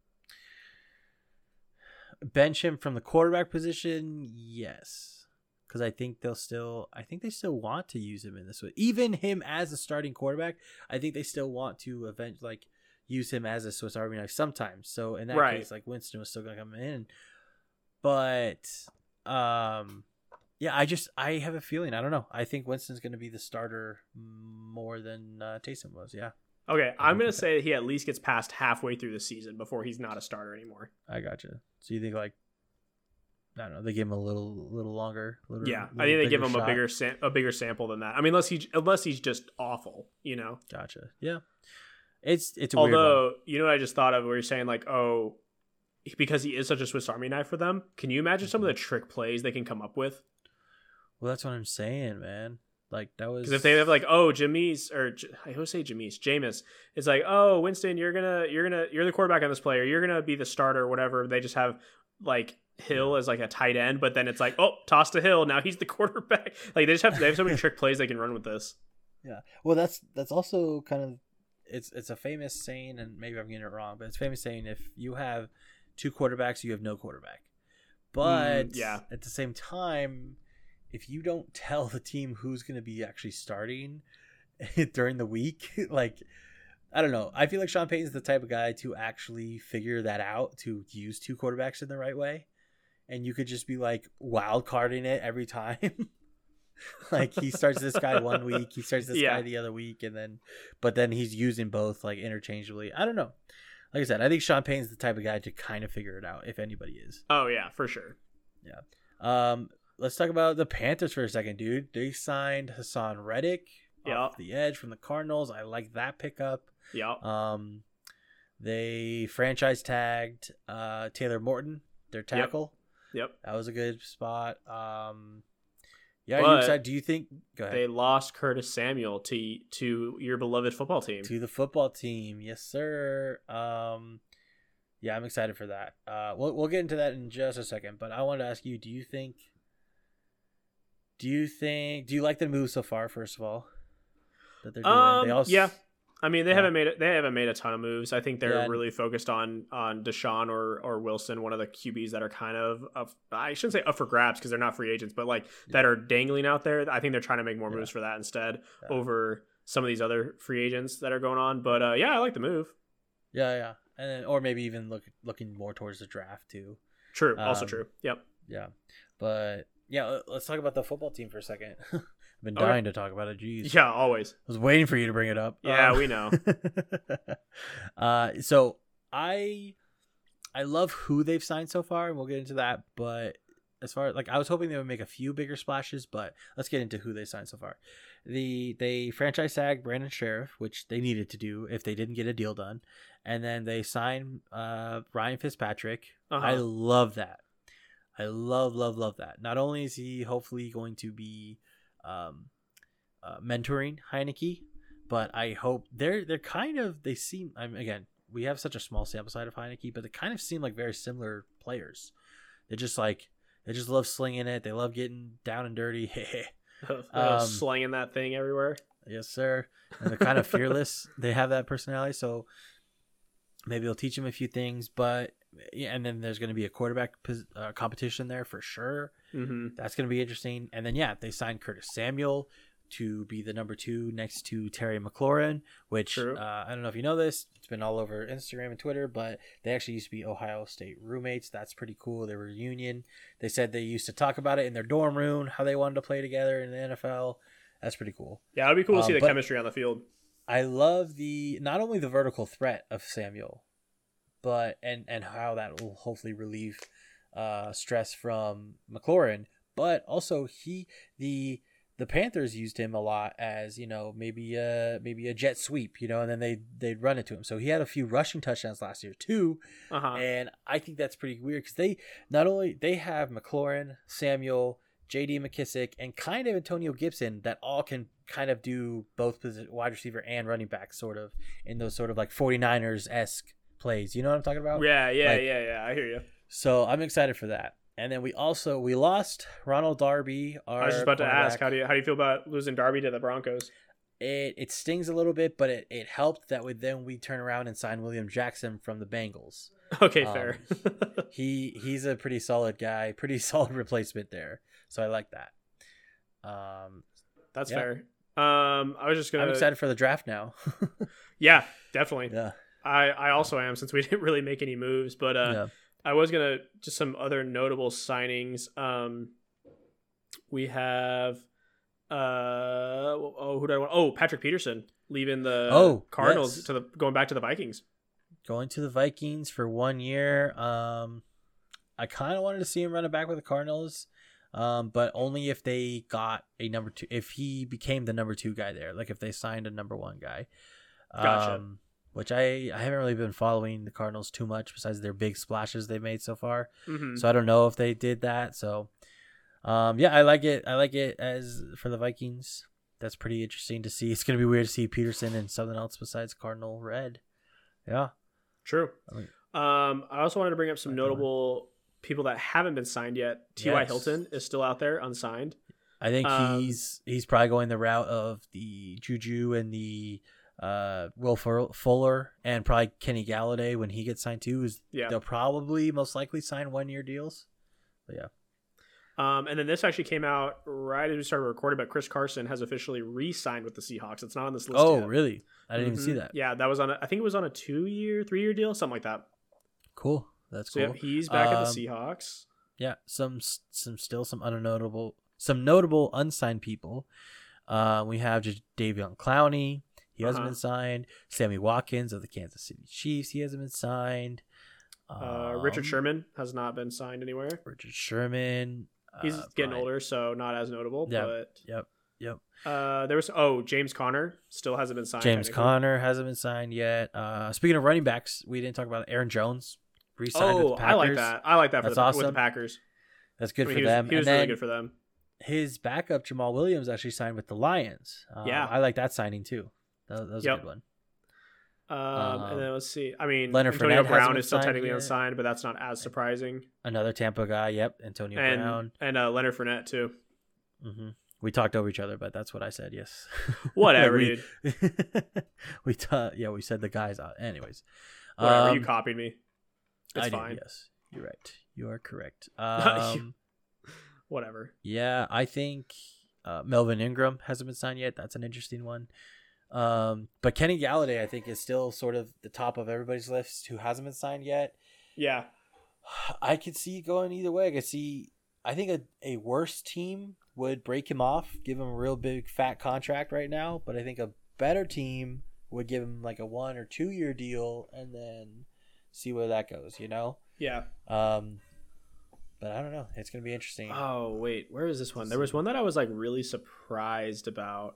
Bench him from the quarterback position, yes, because I think they still want to use him in this way. Even him as a starting quarterback, I think they still want to use him as a Swiss Army knife sometimes. So in that case, like Winston was still gonna come in, but yeah, I have a feeling. I don't know. I think Winston's gonna be the starter more than Taysom was. Yeah. Okay, I'm going to say that he at least gets past halfway through the season before he's not a starter anymore. I gotcha. So you think like, I don't know, they give him a little longer? I think they give him a bigger sample than that. I mean, unless he's just awful, Gotcha. Yeah. It's a Although, weird one. you know what I just thought of where you're saying like, oh, because he is such a Swiss Army knife for them, can you imagine some of the trick plays they can come up with? Well, that's what I'm saying, man. Like that was because if they have like, oh, Jameis, or I always say Jameis, it's like, oh, Winston, you're the quarterback on this player, you're gonna be the starter or whatever. They just have like Hill as like a tight end, but then it's like, oh, toss to Hill, now he's the quarterback. Like they have so many trick plays they can run with this. Yeah, well, that's also kind of it's a famous saying, and maybe I'm getting it wrong, but it's a famous saying: if you have two quarterbacks, you have no quarterback. But at the same time, if you don't tell the team who's going to be actually starting during the week, like, I don't know. I feel like Sean Payton's the type of guy to actually figure that out, to use two quarterbacks in the right way. And you could just be like wild carding it every time. Like he starts this guy one week, he starts this guy the other week, but then he's using both like interchangeably. I don't know. Like I said, I think Sean Payton's the type of guy to kind of figure it out, if anybody is. Oh yeah, for sure. Yeah. Let's talk about the Panthers for a second, dude. They signed Hassan Reddick off the edge from the Cardinals. I like that pickup. Yeah. They franchise tagged Taylor Morton, their tackle. Yep. That was a good spot. Yeah, but are you excited? Do you think? Go ahead. They lost Curtis Samuel to your beloved football team. To the football team, yes, sir. Yeah, I'm excited for that. We'll get into that in just a second, but I wanted to ask you: do you like the move so far? First of all, that they're doing. Yeah. I mean, they haven't made a ton of moves. I think they're really focused on Deshaun or Wilson, one of the QBs that are kind of I shouldn't say up for grabs because they're not free agents, but like that are dangling out there. I think they're trying to make more moves for that instead over some of these other free agents that are going on. But I like the move. Yeah, and then, or maybe even looking more towards the draft too. True, also true. Yep. Yeah, but yeah, let's talk about the football team for a second. I've been dying to talk about it. Jeez. Yeah, always. I was waiting for you to bring it up. Yeah, we know. So I love who they've signed so far, and we'll get into that. But as far as I was hoping they would make a few bigger splashes, but let's get into who they signed so far. They franchise tagged Brandon Sheriff, which they needed to do if they didn't get a deal done, and then they signed Ryan Fitzpatrick. I love that. I love that. Not only is he hopefully going to be mentoring Heineke, but I hope they're kind of, they seem, again, we have such a small sample size of Heineke, but they kind of seem like very similar players. They just love slinging it. They love getting down and dirty. Slinging that thing everywhere. Yes, sir. And they're kind of fearless. They have that personality, so maybe they'll teach him a few things, but and then there's going to be a quarterback competition there for sure. Mm-hmm. That's going to be interesting. And then they signed Curtis Samuel to be the number 2 next to Terry McLaurin, which I don't know if you know this. It's been all over Instagram and Twitter, but they actually used to be Ohio State roommates. That's pretty cool. They were a union. They said they used to talk about it in their dorm room, how they wanted to play together in the NFL. That's pretty cool. Yeah, it'd be cool to see the chemistry on the field. I love not only the vertical threat of Samuel, but and how that will hopefully relieve stress from McLaurin, but also the Panthers used him a lot as, you know, maybe a jet sweep, you know, and then they'd run it to him. So he had a few rushing touchdowns last year too, and I think that's pretty weird because they have McLaurin, Samuel, J.D. McKissick, and kind of Antonio Gibson that all can kind of do both wide receiver and running back, sort of in those sort of like 49ers-esque plays. You know what I'm talking about? Yeah. I hear you. So I'm excited for that. And then we lost Ronald Darby. I was just about to ask, how do you feel about losing Darby to the Broncos? It stings a little bit, but it helped that we turn around and sign William Jackson from the Bengals. Okay, fair. he's a pretty solid guy, pretty solid replacement there. So I like that. That's fair. I'm excited for the draft now. Yeah, definitely. Yeah. I also am, since we didn't really make any moves, but I was gonna just some other notable signings. We have who do I want? Oh, Patrick Peterson leaving the Cardinals going back to the Vikings. Going to the Vikings for 1 year. I kind of wanted to see him run it back with the Cardinals, but only if they got a number 2. If he became the number 2 guy there, like if they signed a number 1 guy. Gotcha. Which I haven't really been following the Cardinals too much besides their big splashes they've made so far. Mm-hmm. So I don't know if they did that. So, I like it. I like it as for the Vikings. That's pretty interesting to see. It's going to be weird to see Peterson and something else besides Cardinal red. Yeah. True. I also wanted to bring up some notable people that haven't been signed yet. T.Y. Hilton is still out there unsigned. I think he's probably going the route of the Juju and the Will Fuller and probably Kenny Galladay when he gets signed too. They'll probably most likely sign 1-year deals. But yeah. And then this actually came out right as we started recording, but Chris Carson has officially re-signed with the Seahawks. It's not on this list yet. Oh, really? I didn't even see that. Yeah, that was I think it was on a 2-year, 3-year deal, something like that. Cool. That's cool. So yeah, he's back at the Seahawks. Yeah, some notable unsigned people. We have just Davion Clowney. He hasn't been signed. Sammy Watkins of the Kansas City Chiefs. He hasn't been signed. Richard Sherman has not been signed anywhere. Richard Sherman. He's getting older, so not as notable. Yep. But Yep. There was James Conner still hasn't been signed. James Conner hasn't been signed yet. Speaking of running backs, we didn't talk about Aaron Jones. Re-signed with the Packers. I like that. That's awesome. With the Packers. That's good for them. He was really good for them. His backup Jamal Williams actually signed with the Lions. I like that signing too. That was a good one. And then let's see. I mean, Leonard Antonio Fournette Brown is still signed technically yet. unsigned, but that's not as surprising. Another Tampa guy. Yep, Antonio Brown and Leonard Fournette too. Mm-hmm. We talked over each other, but that's what I said. Yes. Whatever, dude. we said the guys out. Anyways, whatever. You copied me. It's fine. Did, yes, you're right. You are correct. Whatever. Yeah, I think Melvin Ingram hasn't been signed yet. That's an interesting one. But Kenny Galladay, I think, is still sort of the top of everybody's list who hasn't been signed yet. Yeah. I could see it going either way. I think a worse team would break him off, give him a real big fat contract right now. But I think a better team would give him like a 1 or 2 year deal and then see where that goes, you know? Yeah. But I don't know. It's going to be interesting. Oh, wait. Where is this one? There was one that I was like really surprised about.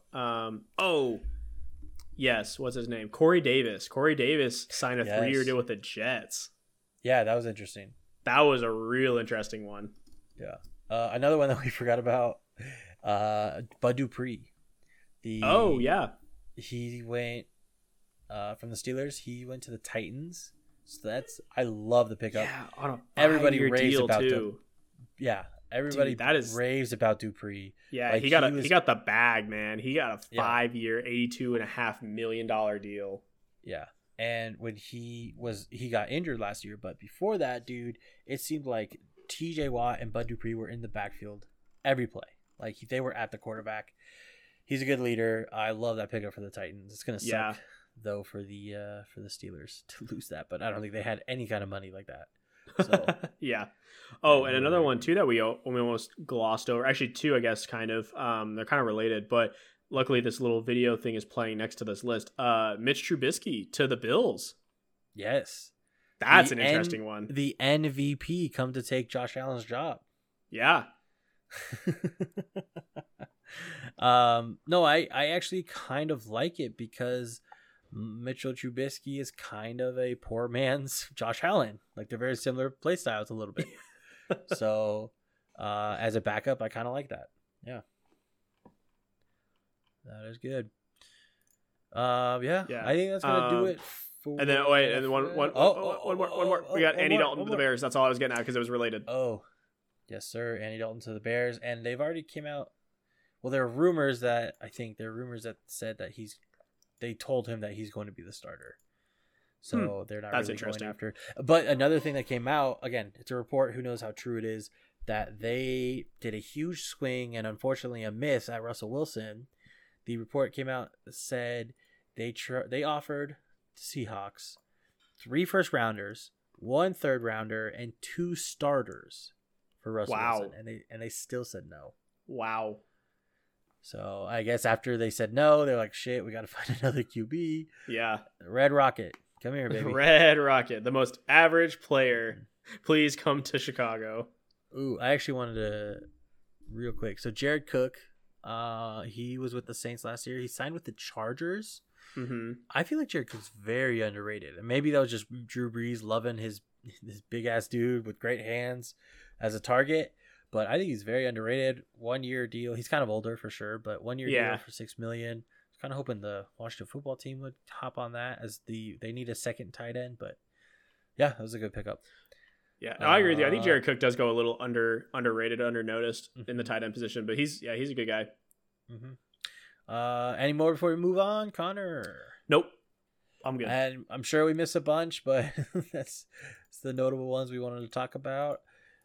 Yes. What's his name? Corey Davis. Corey Davis signed a 3-year deal with the Jets. Yeah, that was interesting. That was a real interesting one. Yeah. Another one that we forgot about, Bud Dupree. He went from the Steelers. He went to the Titans. So I love the pickup. Yeah, on a everybody raves raves deal about too. Everybody raves about Dupree. Yeah, like, he got the bag, man. He got a 5-year, $82.5 million deal. Yeah. And when he got injured last year, but before that, dude, it seemed like TJ Watt and Bud Dupree were in the backfield every play. Like they were at the quarterback. He's a good leader. I love that pickup for the Titans. It's gonna suck though for the Steelers to lose that, but I don't think they had any kind of money like that. So yeah. Oh, and another one too that we almost glossed over. Actually, two, I guess, kind of. They're kind of related, but luckily this little video thing is playing next to this list. Mitch Trubisky to the Bills. Yes, that's an interesting one. The MVP come to take Josh Allen's job. Yeah. No, I actually kind of like it because Mitchell Trubisky is kind of a poor man's Josh Allen. Like, they're very similar play styles a little bit. So, as a backup, I kind of like that. Yeah. That is good. Yeah. I think that's going to do it. And then, one more. We got Andy Dalton to the Bears. That's all I was getting at because it was related. Oh, yes, sir. Andy Dalton to the Bears. And they've already came out. Well, there are rumors that said that they told him that he's going to be the starter. So they're not really going after. But another thing that came out, again, it's a report, who knows how true it is, that they did a huge swing and unfortunately a miss at Russell Wilson. The report came out that said they offered the Seahawks 3 first-rounders, 1 third-rounder, and 2 starters for Russell Wilson. And they still said no. Wow. So I guess after they said no, they're like, shit, we got to find another QB. Yeah. Red Rocket. Come here, baby. Red Rocket, the most average player. Please come to Chicago. Ooh, I actually wanted to, real quick. So Jared Cook, he was with the Saints last year. He signed with the Chargers. Mm-hmm. I feel like Jared Cook's very underrated. And maybe that was just Drew Brees loving his big-ass dude with great hands as a target. But I think he's very underrated. 1-year deal. He's kind of older for sure, but 1-year deal for $6 million. I was kind of hoping the Washington football team would hop on that as they need a second tight end. But yeah, that was a good pickup. Yeah, no, I agree with you. I think Jared Cook does go a little underrated, undernoticed in the tight end position, but he's a good guy. Mm-hmm. Any more before we move on, Connor? Nope. I'm good. And I'm sure we missed a bunch, but that's the notable ones we wanted to talk about.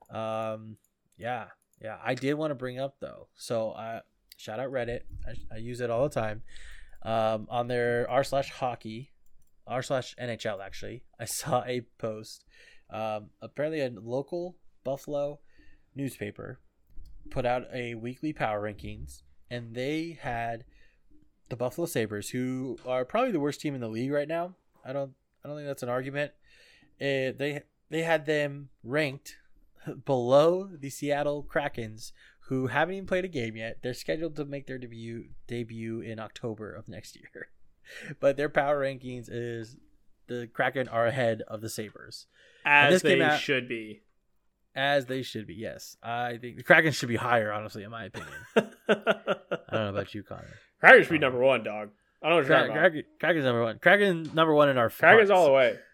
Yeah. I did want to bring up though. So shout out Reddit. I use it all the time. On their r/hockey, r/NHL actually, I saw a post. Apparently a local Buffalo newspaper put out a weekly power rankings, and they had the Buffalo Sabres, who are probably the worst team in the league right now. I don't think that's an argument. They had them ranked below the Seattle Krakens, who haven't even played a game yet. They're scheduled to make their debut in October of next year. But their power rankings is the Kraken are ahead of the Sabres. As they should be. As they should be, yes. I think the Kraken should be higher, honestly, in my opinion. I don't know about you, Connor. Kraken should be number 1, dog. I don't know what you're talking about. Kraken's number 1. Kraken number 1 in our Kraken's all the way.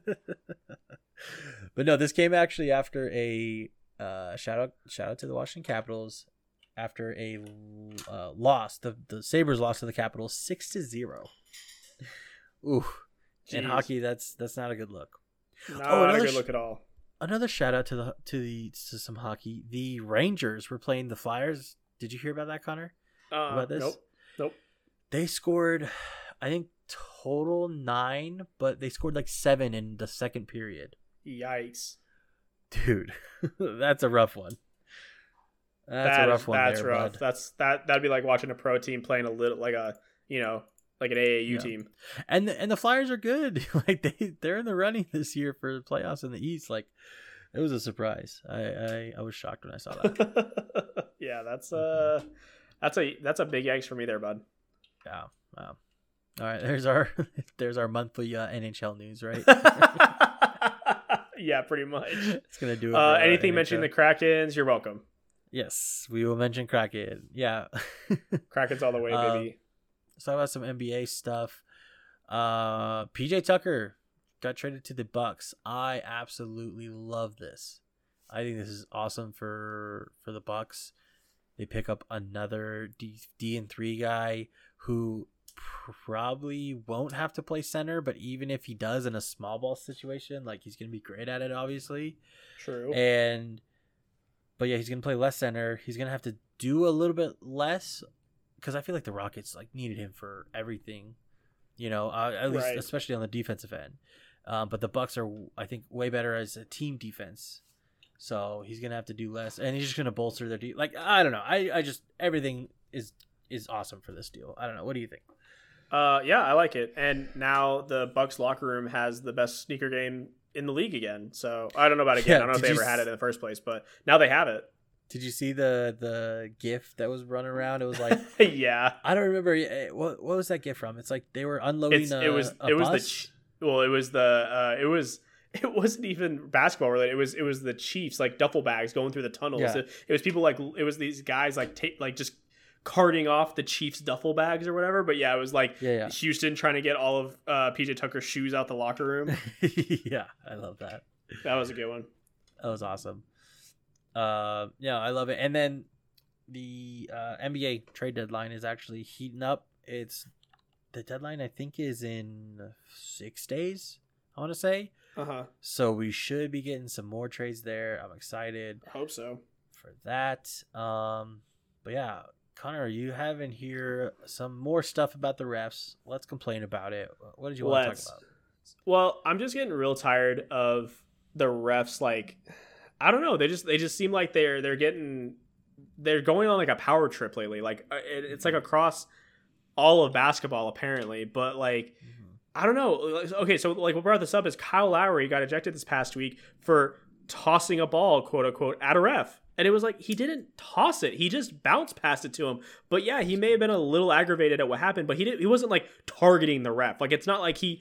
But no, this came actually after a shout out to the Washington Capitals after a loss. The Sabres lost to the Capitals 6-0. Ooh. In hockey, that's not a good look. Not a good look at all. Another shout out to some hockey. The Rangers were playing the Flyers. Did you hear about that, Connor? About this? Nope. They scored, I think, total 9, but they scored like 7 in the second period. Yikes, dude, that's a rough one. That's a rough one. That's rough. Bud. That'd be like watching a pro team playing a little like an AAU team. And the Flyers are good. Like they're in the running this year for the playoffs in the East. Like, it was a surprise. I was shocked when I saw that. Yeah, that's a big yikes for me there, bud. Yeah. Wow. All right, there's our monthly NHL news, right? Yeah, pretty much. It's gonna do it. Anything mentioning the Krakens, you're welcome. Yes, we will mention Kraken. Yeah, Kraken's all the way, baby. Let's talk about some NBA stuff. PJ Tucker got traded to the Bucks. I absolutely love this. I think this is awesome for the Bucks. They pick up another D3 guy who probably won't have to play center, but even if he does in a small ball situation, like, he's gonna be great at it, obviously. True. But yeah, he's gonna play less center. He's gonna have to do a little bit less because I feel like the Rockets like needed him for everything, at least especially on the defensive end. But the Bucks are, I think, way better as a team defense. So he's gonna have to do less, and he's just gonna bolster their I don't know. I just everything is awesome for this deal. I don't know. What do you think? Yeah, I like it. And now the Bucks locker room has the best sneaker game in the league again. So I don't know about again. I don't know if they ever had it in the first place, but now they have it. Did you see the GIF that was running around? It was like, yeah, I don't remember what was that GIF from. It's like they were unloading a bus. It wasn't even basketball related. It was the Chiefs like duffel bags going through the tunnels. Yeah. It was people it was these guys like just carting off the Chiefs duffel bags or whatever. But yeah, it was like Houston trying to get all of PJ Tucker's shoes out the locker room. Yeah, I love that. That was a good one. That was awesome. Yeah, I love it. And then the NBA trade deadline is actually heating up. The deadline I think is in 6 days, I want to say. So we should be getting some more trades there. I'm excited. I hope so for that. But yeah, Connor, you have in here some more stuff about the refs. Let's complain about it. What did you want to talk about? Well, I'm just getting real tired of the refs. Like, I don't know. They just seem like they're going on like a power trip lately. Like it's like across all of basketball apparently, but like. I don't know. Okay, so like what brought this up is Kyle Lowry got ejected this past week for tossing a ball, quote unquote, at a ref. And it was like he didn't toss it. He just bounced past it to him. But yeah, he may have been a little aggravated at what happened, but he wasn't like targeting the ref. Like it's not like he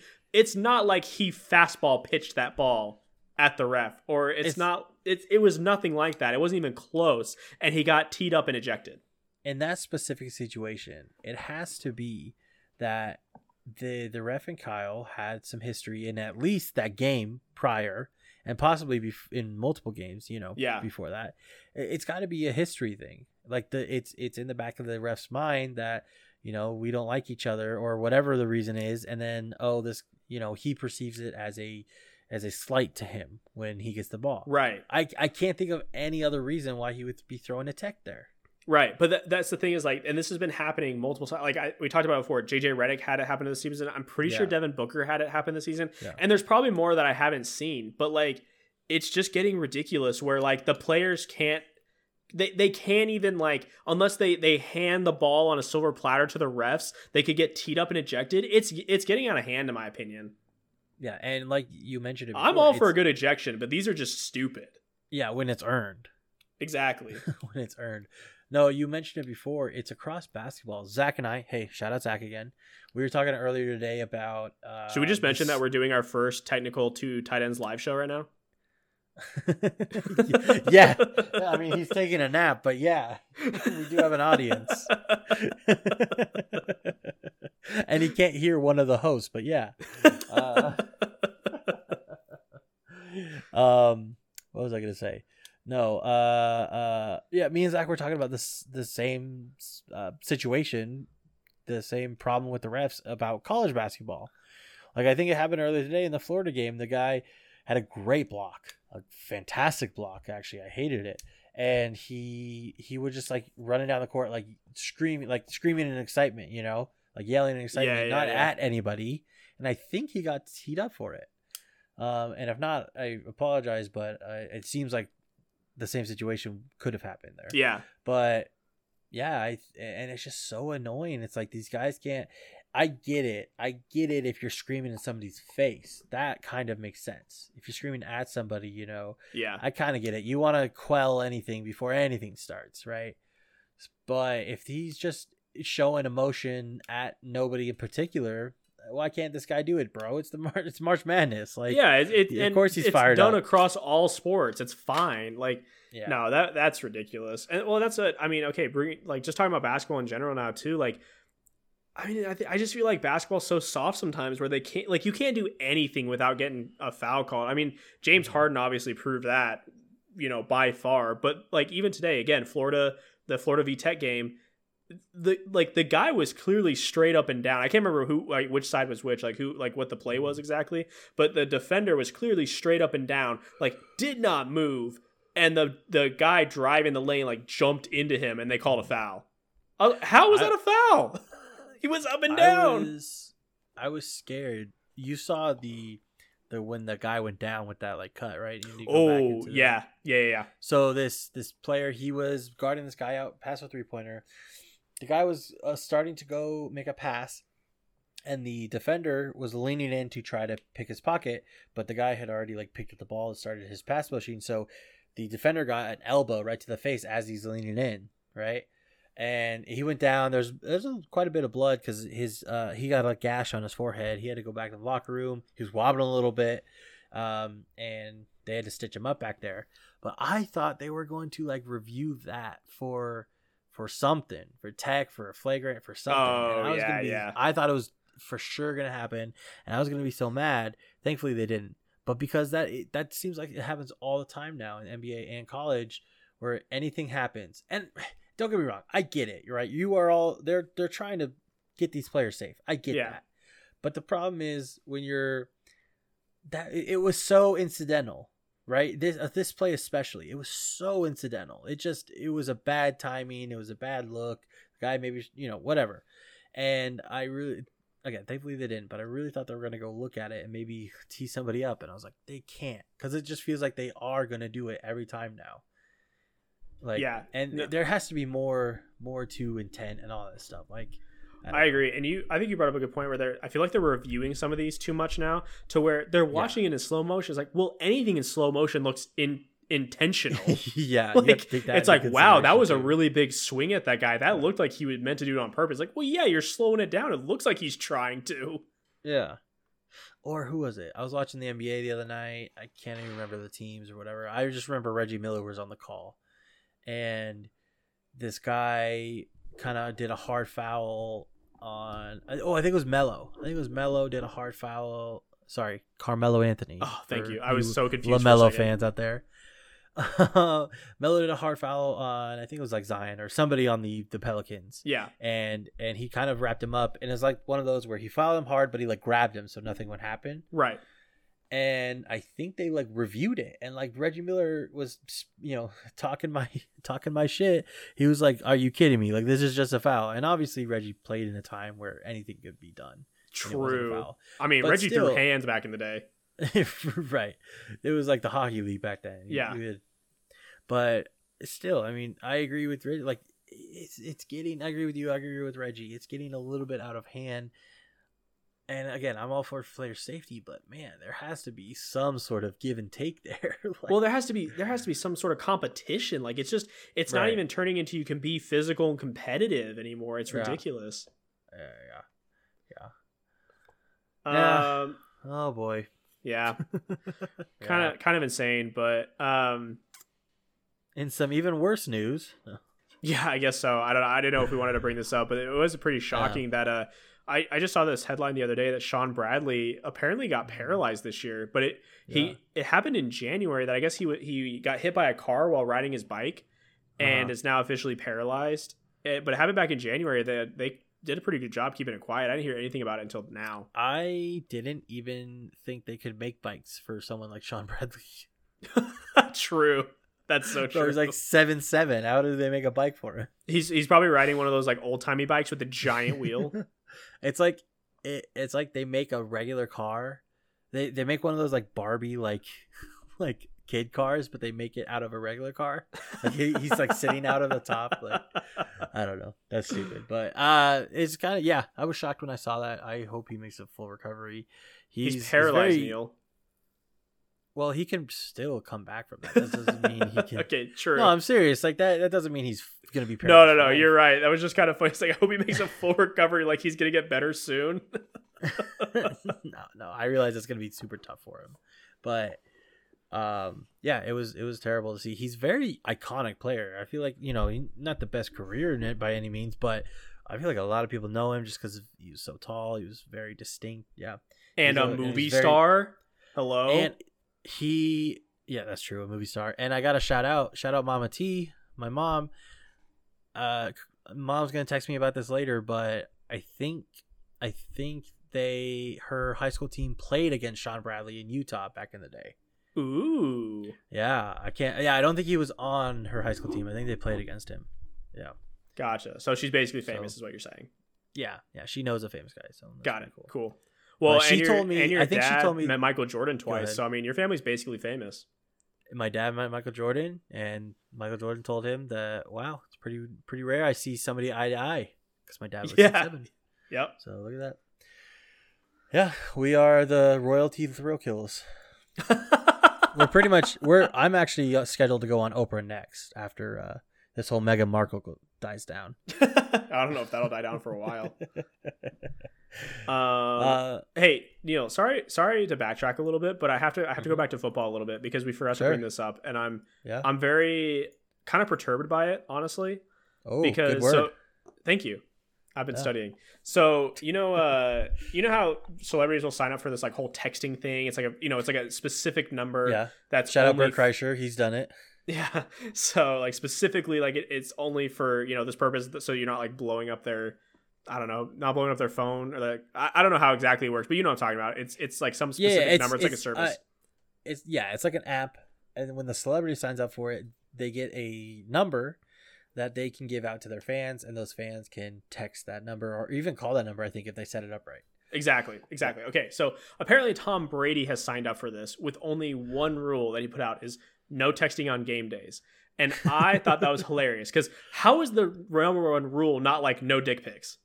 fastball pitched that ball at the ref, or it was nothing like that. It wasn't even close, and he got teed up and ejected. In that specific situation, it has to be that the ref and Kyle had some history in at least that game prior, and possibly in multiple games, before that. It's got to be a history thing. Like it's in the back of the ref's mind that, we don't like each other or whatever the reason is. And then, he perceives it as a slight to him when he gets the ball. Right. I can't think of any other reason why he would be throwing a tech there. Right, but that's the thing is like, and this has been happening multiple times. Like we talked about before, JJ Redick had it happen this season. I'm pretty sure Devin Booker had it happen this season, and there's probably more that I haven't seen. But like, it's just getting ridiculous where like the players can't, they can't even like unless they hand the ball on a silver platter to the refs, they could get teed up and ejected. It's getting out of hand in my opinion. Yeah, and like you mentioned it before, I'm all for a good ejection, but these are just stupid. Yeah, when it's earned. Exactly. When it's earned. No, you mentioned it before. It's across basketball. Zach and I, hey, shout out Zach again. We were talking earlier today about... Should we just mention that we're doing our first technical 2 tight ends live show right now? Yeah. I mean, he's taking a nap, but yeah, we do have an audience. And he can't hear one of the hosts, but yeah. What was I going to say? No, yeah, me and Zach were talking about the same situation, the same problem with the refs about college basketball. Like, I think it happened earlier today in the Florida game. The guy had a great block, a fantastic block, actually. I hated it. And he was just like running down the court, like screaming in excitement, like yelling in excitement, not at anybody. And I think he got teed up for it. And if not, I apologize, but it seems like the same situation could have happened there. Yeah. But yeah, and it's just so annoying. It's like these guys can't. I get it if you're screaming in somebody's face. That kind of makes sense. If you're screaming at somebody, Yeah. I kind of get it. You want to quell anything before anything starts, right? But if he's just showing emotion at nobody in particular, why can't this guy do it, bro? It's March Madness. Like, yeah, of course he's fired up. It's done up. Across all sports. It's fine. Like, yeah. No, that's ridiculous. And well, okay, just talking about basketball in general now too. Like, I mean, I just feel like basketball's so soft sometimes where they can't, like, you can't do anything without getting a foul called. I mean, James Harden obviously proved that, by far. But like even today, again, the Florida V Tech game. The guy was clearly straight up and down. I can't remember which side was which, what the play was exactly, but the defender was clearly straight up and down, like did not move, and the guy driving the lane like jumped into him, and they called a foul. How was that a foul? He was up and down. I was scared. You saw the when the guy went down with that like cut, right? Yeah. So this player, he was guarding this guy out past a 3-pointer. The guy was starting to go make a pass, and the defender was leaning in to try to pick his pocket, but the guy had already like picked up the ball and started his pass motion. So the defender got an elbow right to the face as he's leaning in, right? And he went down. There's quite a bit of blood because he got a gash on his forehead. He had to go back to the locker room. He was wobbling a little bit, and they had to stitch him up back there. But I thought they were going to like review that for something, for tech, for a flagrant, for something. I thought it was for sure gonna happen, and I was gonna be so mad. Thankfully, they didn't. But because that seems like it happens all the time now in NBA and college, where anything happens. And don't get me wrong, I get it. You're right. You are all they're trying to get these players safe. I get that. But the problem is when it was so incidental, right? This play especially, it was so incidental. It was a bad timing. It was a bad look. The guy maybe whatever. And I really, again, thankfully they didn't. But I really thought they were gonna go look at it and maybe tee somebody up. And I was like, they can't, because it just feels like they are gonna do it every time now. There has to be more to intent and all that stuff. Like, I agree, and I think you brought up a good point where I feel like they're reviewing some of these too much now, to where they're watching it in slow motion. It's like, well, anything in slow motion looks intentional. It's like, wow, that was a really big swing at that guy. That looked like he was meant to do it on purpose. Like, well, yeah, you're slowing it down. It looks like he's trying to. Yeah. Or who was it? I was watching the NBA the other night. I can't even remember the teams or whatever. I just remember Reggie Miller was on the call. And this guy kind of did a hard foul on... I think it was Melo. Did a hard foul. Sorry, Carmelo Anthony. Oh, thank you. I was so confused. LaMelo fans out there. Melo did a hard foul on, I think it was like Zion or somebody on the Pelicans. Yeah. And he kind of wrapped him up. And it's like one of those where he fouled him hard, but he like grabbed him so nothing would happen. Right. And I think they like reviewed it, and like Reggie Miller was, talking my shit. He was like, "Are you kidding me? Like, this is just a foul." And obviously, Reggie played in a time where anything could be done. True. I mean, Reggie threw hands back in the day. Right. It was like the hockey league back then. Yeah. But still, I mean, I agree with Reggie. Like, it's getting. I agree with you. I agree with Reggie. It's getting a little bit out of hand. And again, I'm all for player safety, but man, there has to be some sort of give and take there. Well, there has to be some sort of competition. Like, it's not even turning into you can be physical and competitive anymore. It's ridiculous. Yeah. Oh boy. Yeah. Kind of insane, but in some even worse news. Yeah, I guess so. I didn't know if we wanted to bring this up, but it was pretty shocking that I just saw this headline the other day that Sean Bradley apparently got paralyzed this year, but it happened in January. That I guess he got hit by a car while riding his bike, and is now officially paralyzed. But it happened back in January. They did a pretty good job keeping it quiet. I didn't hear anything about it until now. I didn't even think they could make bikes for someone like Sean Bradley. True. That's so true. So he's like 7'7". How did they make a bike for him? He's probably riding one of those like old timey bikes with the giant wheel. It's like they make a regular car. They make one of those like Barbie like kid cars, but they make it out of a regular car. Like he's like sitting out of the top. Like, I don't know. That's stupid. But it's kind of I was shocked when I saw that. I hope he makes a full recovery. He's paralyzed, Neil. Well, he can still come back from that. That doesn't mean he can. Okay, true. No, I'm serious. Like that doesn't mean he's gonna be paralyzed. No. You're right. That was just kind of funny. It's like, I hope he makes a full recovery. Like he's gonna get better soon. No. I realize it's gonna be super tough for him, but it was terrible to see. He's a very iconic player. I feel like not the best career in it by any means, but I feel like a lot of people know him just because he was so tall. He was very distinct. Yeah, and a movie star. Hello. And that's true, a movie star. And I got to shout out Mama T, my mom. Mom's gonna text me about this later, but I think her high school team played against Sean Bradley in Utah back in the day. Ooh. Yeah, I don't think he was on her high school team. I think they played against him. Yeah. Gotcha. So she's basically famous, is what you're saying. Yeah, she knows a famous guy. So got it. Cool. Well, she told me. And your I think dad she told me met Michael Jordan twice. So I mean, your family's basically famous. My dad met Michael Jordan, and Michael Jordan told him that, wow, it's pretty rare I see somebody eye to eye, because my dad was 6'7". Yep. So look at that. Yeah, we are the royalty thrill killers. I'm actually scheduled to go on Oprah next after this whole Meghan Markle dies down. I don't know if that'll die down for a while. Hey, Neil, sorry to backtrack a little bit, but I have to go back to football a little bit because we forgot to bring this up, and I'm very kind of perturbed by it, honestly. Oh, good word. Thank you. I've been studying. So you know how celebrities will sign up for this like whole texting thing. It's like it's like a specific number. Yeah. That's shout out Bert Kreischer. He's done it. Yeah. So like specifically, like it's only for this purpose, so you're not like blowing up their, I don't know, not blowing up their phone, or like I don't know how exactly it works, but you know what I'm talking about. It's like some specific number. It's like a service. It's like an app, and when the celebrity signs up for it, they get a number that they can give out to their fans, and those fans can text that number or even call that number, I think, if they set it up right. Exactly. Okay, so apparently Tom Brady has signed up for this with only one rule that he put out is no texting on game days. And I thought that was hilarious, because how is the number one rule not like no dick pics?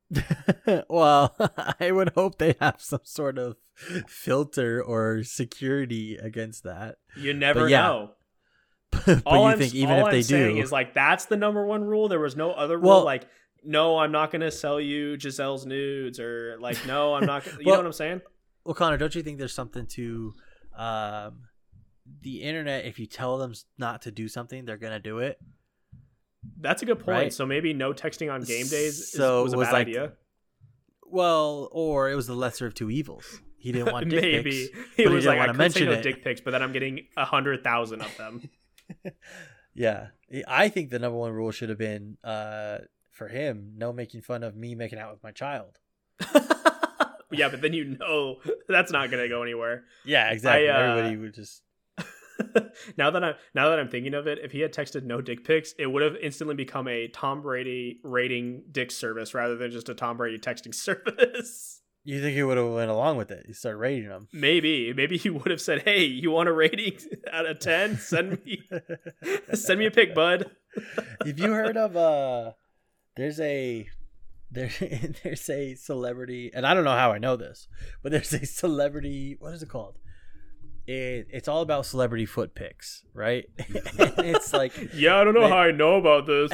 Well, I would hope they have some sort of filter or security against that. You never know. But you think even if they do, is like that's the number one rule. There was no other rule. Like, no, I'm not going to sell you Giselle's nudes, or like, no, I'm not. You know what I'm saying? Well, Connor, don't you think there's something to the internet? If you tell them not to do something, they're going to do it. That's a good point. Right? So maybe no texting on game days was a bad idea. Well, or it was the lesser of two evils. He didn't want dick maybe pics. He was like, I could say no dick pics, but then I'm getting 100,000 of them. Yeah, I think the number one rule should have been for him, no making fun of me making out with my child. Yeah, but then that's not gonna go anywhere. Yeah, exactly. Everybody would just. now that I'm thinking of it, if he had texted no dick pics, it would have instantly become a Tom Brady rating dick service rather than just a Tom Brady texting service. You think he would have went along with it? He started rating them. Maybe he would have said, "Hey, you want a rating out of 10? Send me a pic, bud." Have you heard of there's a celebrity, and I don't know how I know this, but there's a celebrity. What is it called? It's all about celebrity foot pics, right? It's like, yeah, I don't know how I know about this,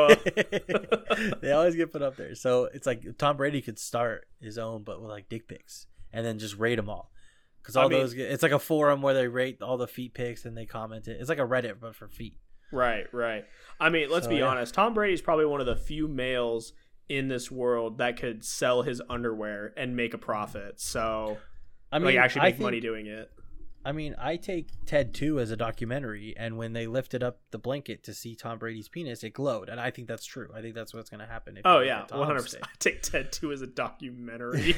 but they always get put up there. So it's like Tom Brady could start his own, but with like dick pics, and then just rate them all. Because those, it's like a forum where they rate all the feet pics and they comment it. It's like a Reddit, but for feet. Right. I mean, let's be honest. Tom Brady is probably one of the few males in this world that could sell his underwear and make a profit. So, I mean, actually make money doing it. I mean, I take Ted 2 as a documentary, and when they lifted up the blanket to see Tom Brady's penis, it glowed, and I think that's true. I think that's what's going to happen. Oh, yeah, 100%. I take Ted 2 as a documentary.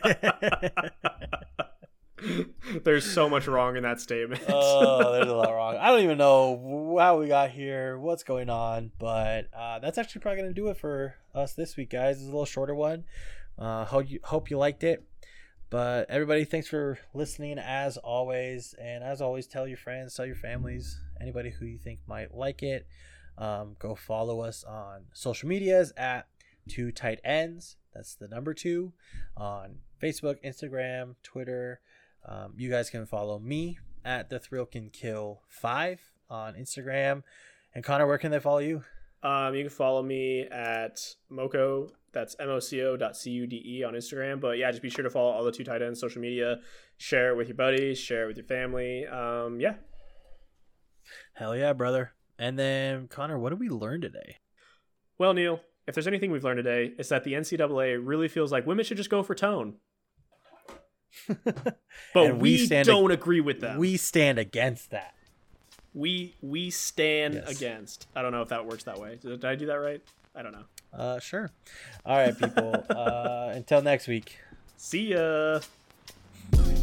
There's so much wrong in that statement. Oh, there's a lot wrong. I don't even know how we got here, what's going on, but that's actually probably going to do it for us this week, guys. It's a little shorter one. Hope you liked it. But everybody, thanks for listening as always. And as always, tell your friends, tell your families, anybody who you think might like it. Go follow us on social medias at 2 Tight Ends. That's the number 2 on Facebook, Instagram, Twitter. You guys can follow me at The Thrill Can Kill 5 on Instagram. And Connor, where can they follow you? You can follow me at Moco. That's moco.cude on Instagram. But yeah, just be sure to follow all the 2 Tight Ends social media. Share it with your buddies. Share it with your family. Yeah. Hell yeah, brother. And then, Connor, what did we learn today? Well, Neil, if there's anything we've learned today, it's that the NCAA really feels like women should just go for tone. But we don't agree with them. We stand against that. We stand against. I don't know if that works that way. Did I do that right? I don't know. Sure. All right, people. Until next week. See ya.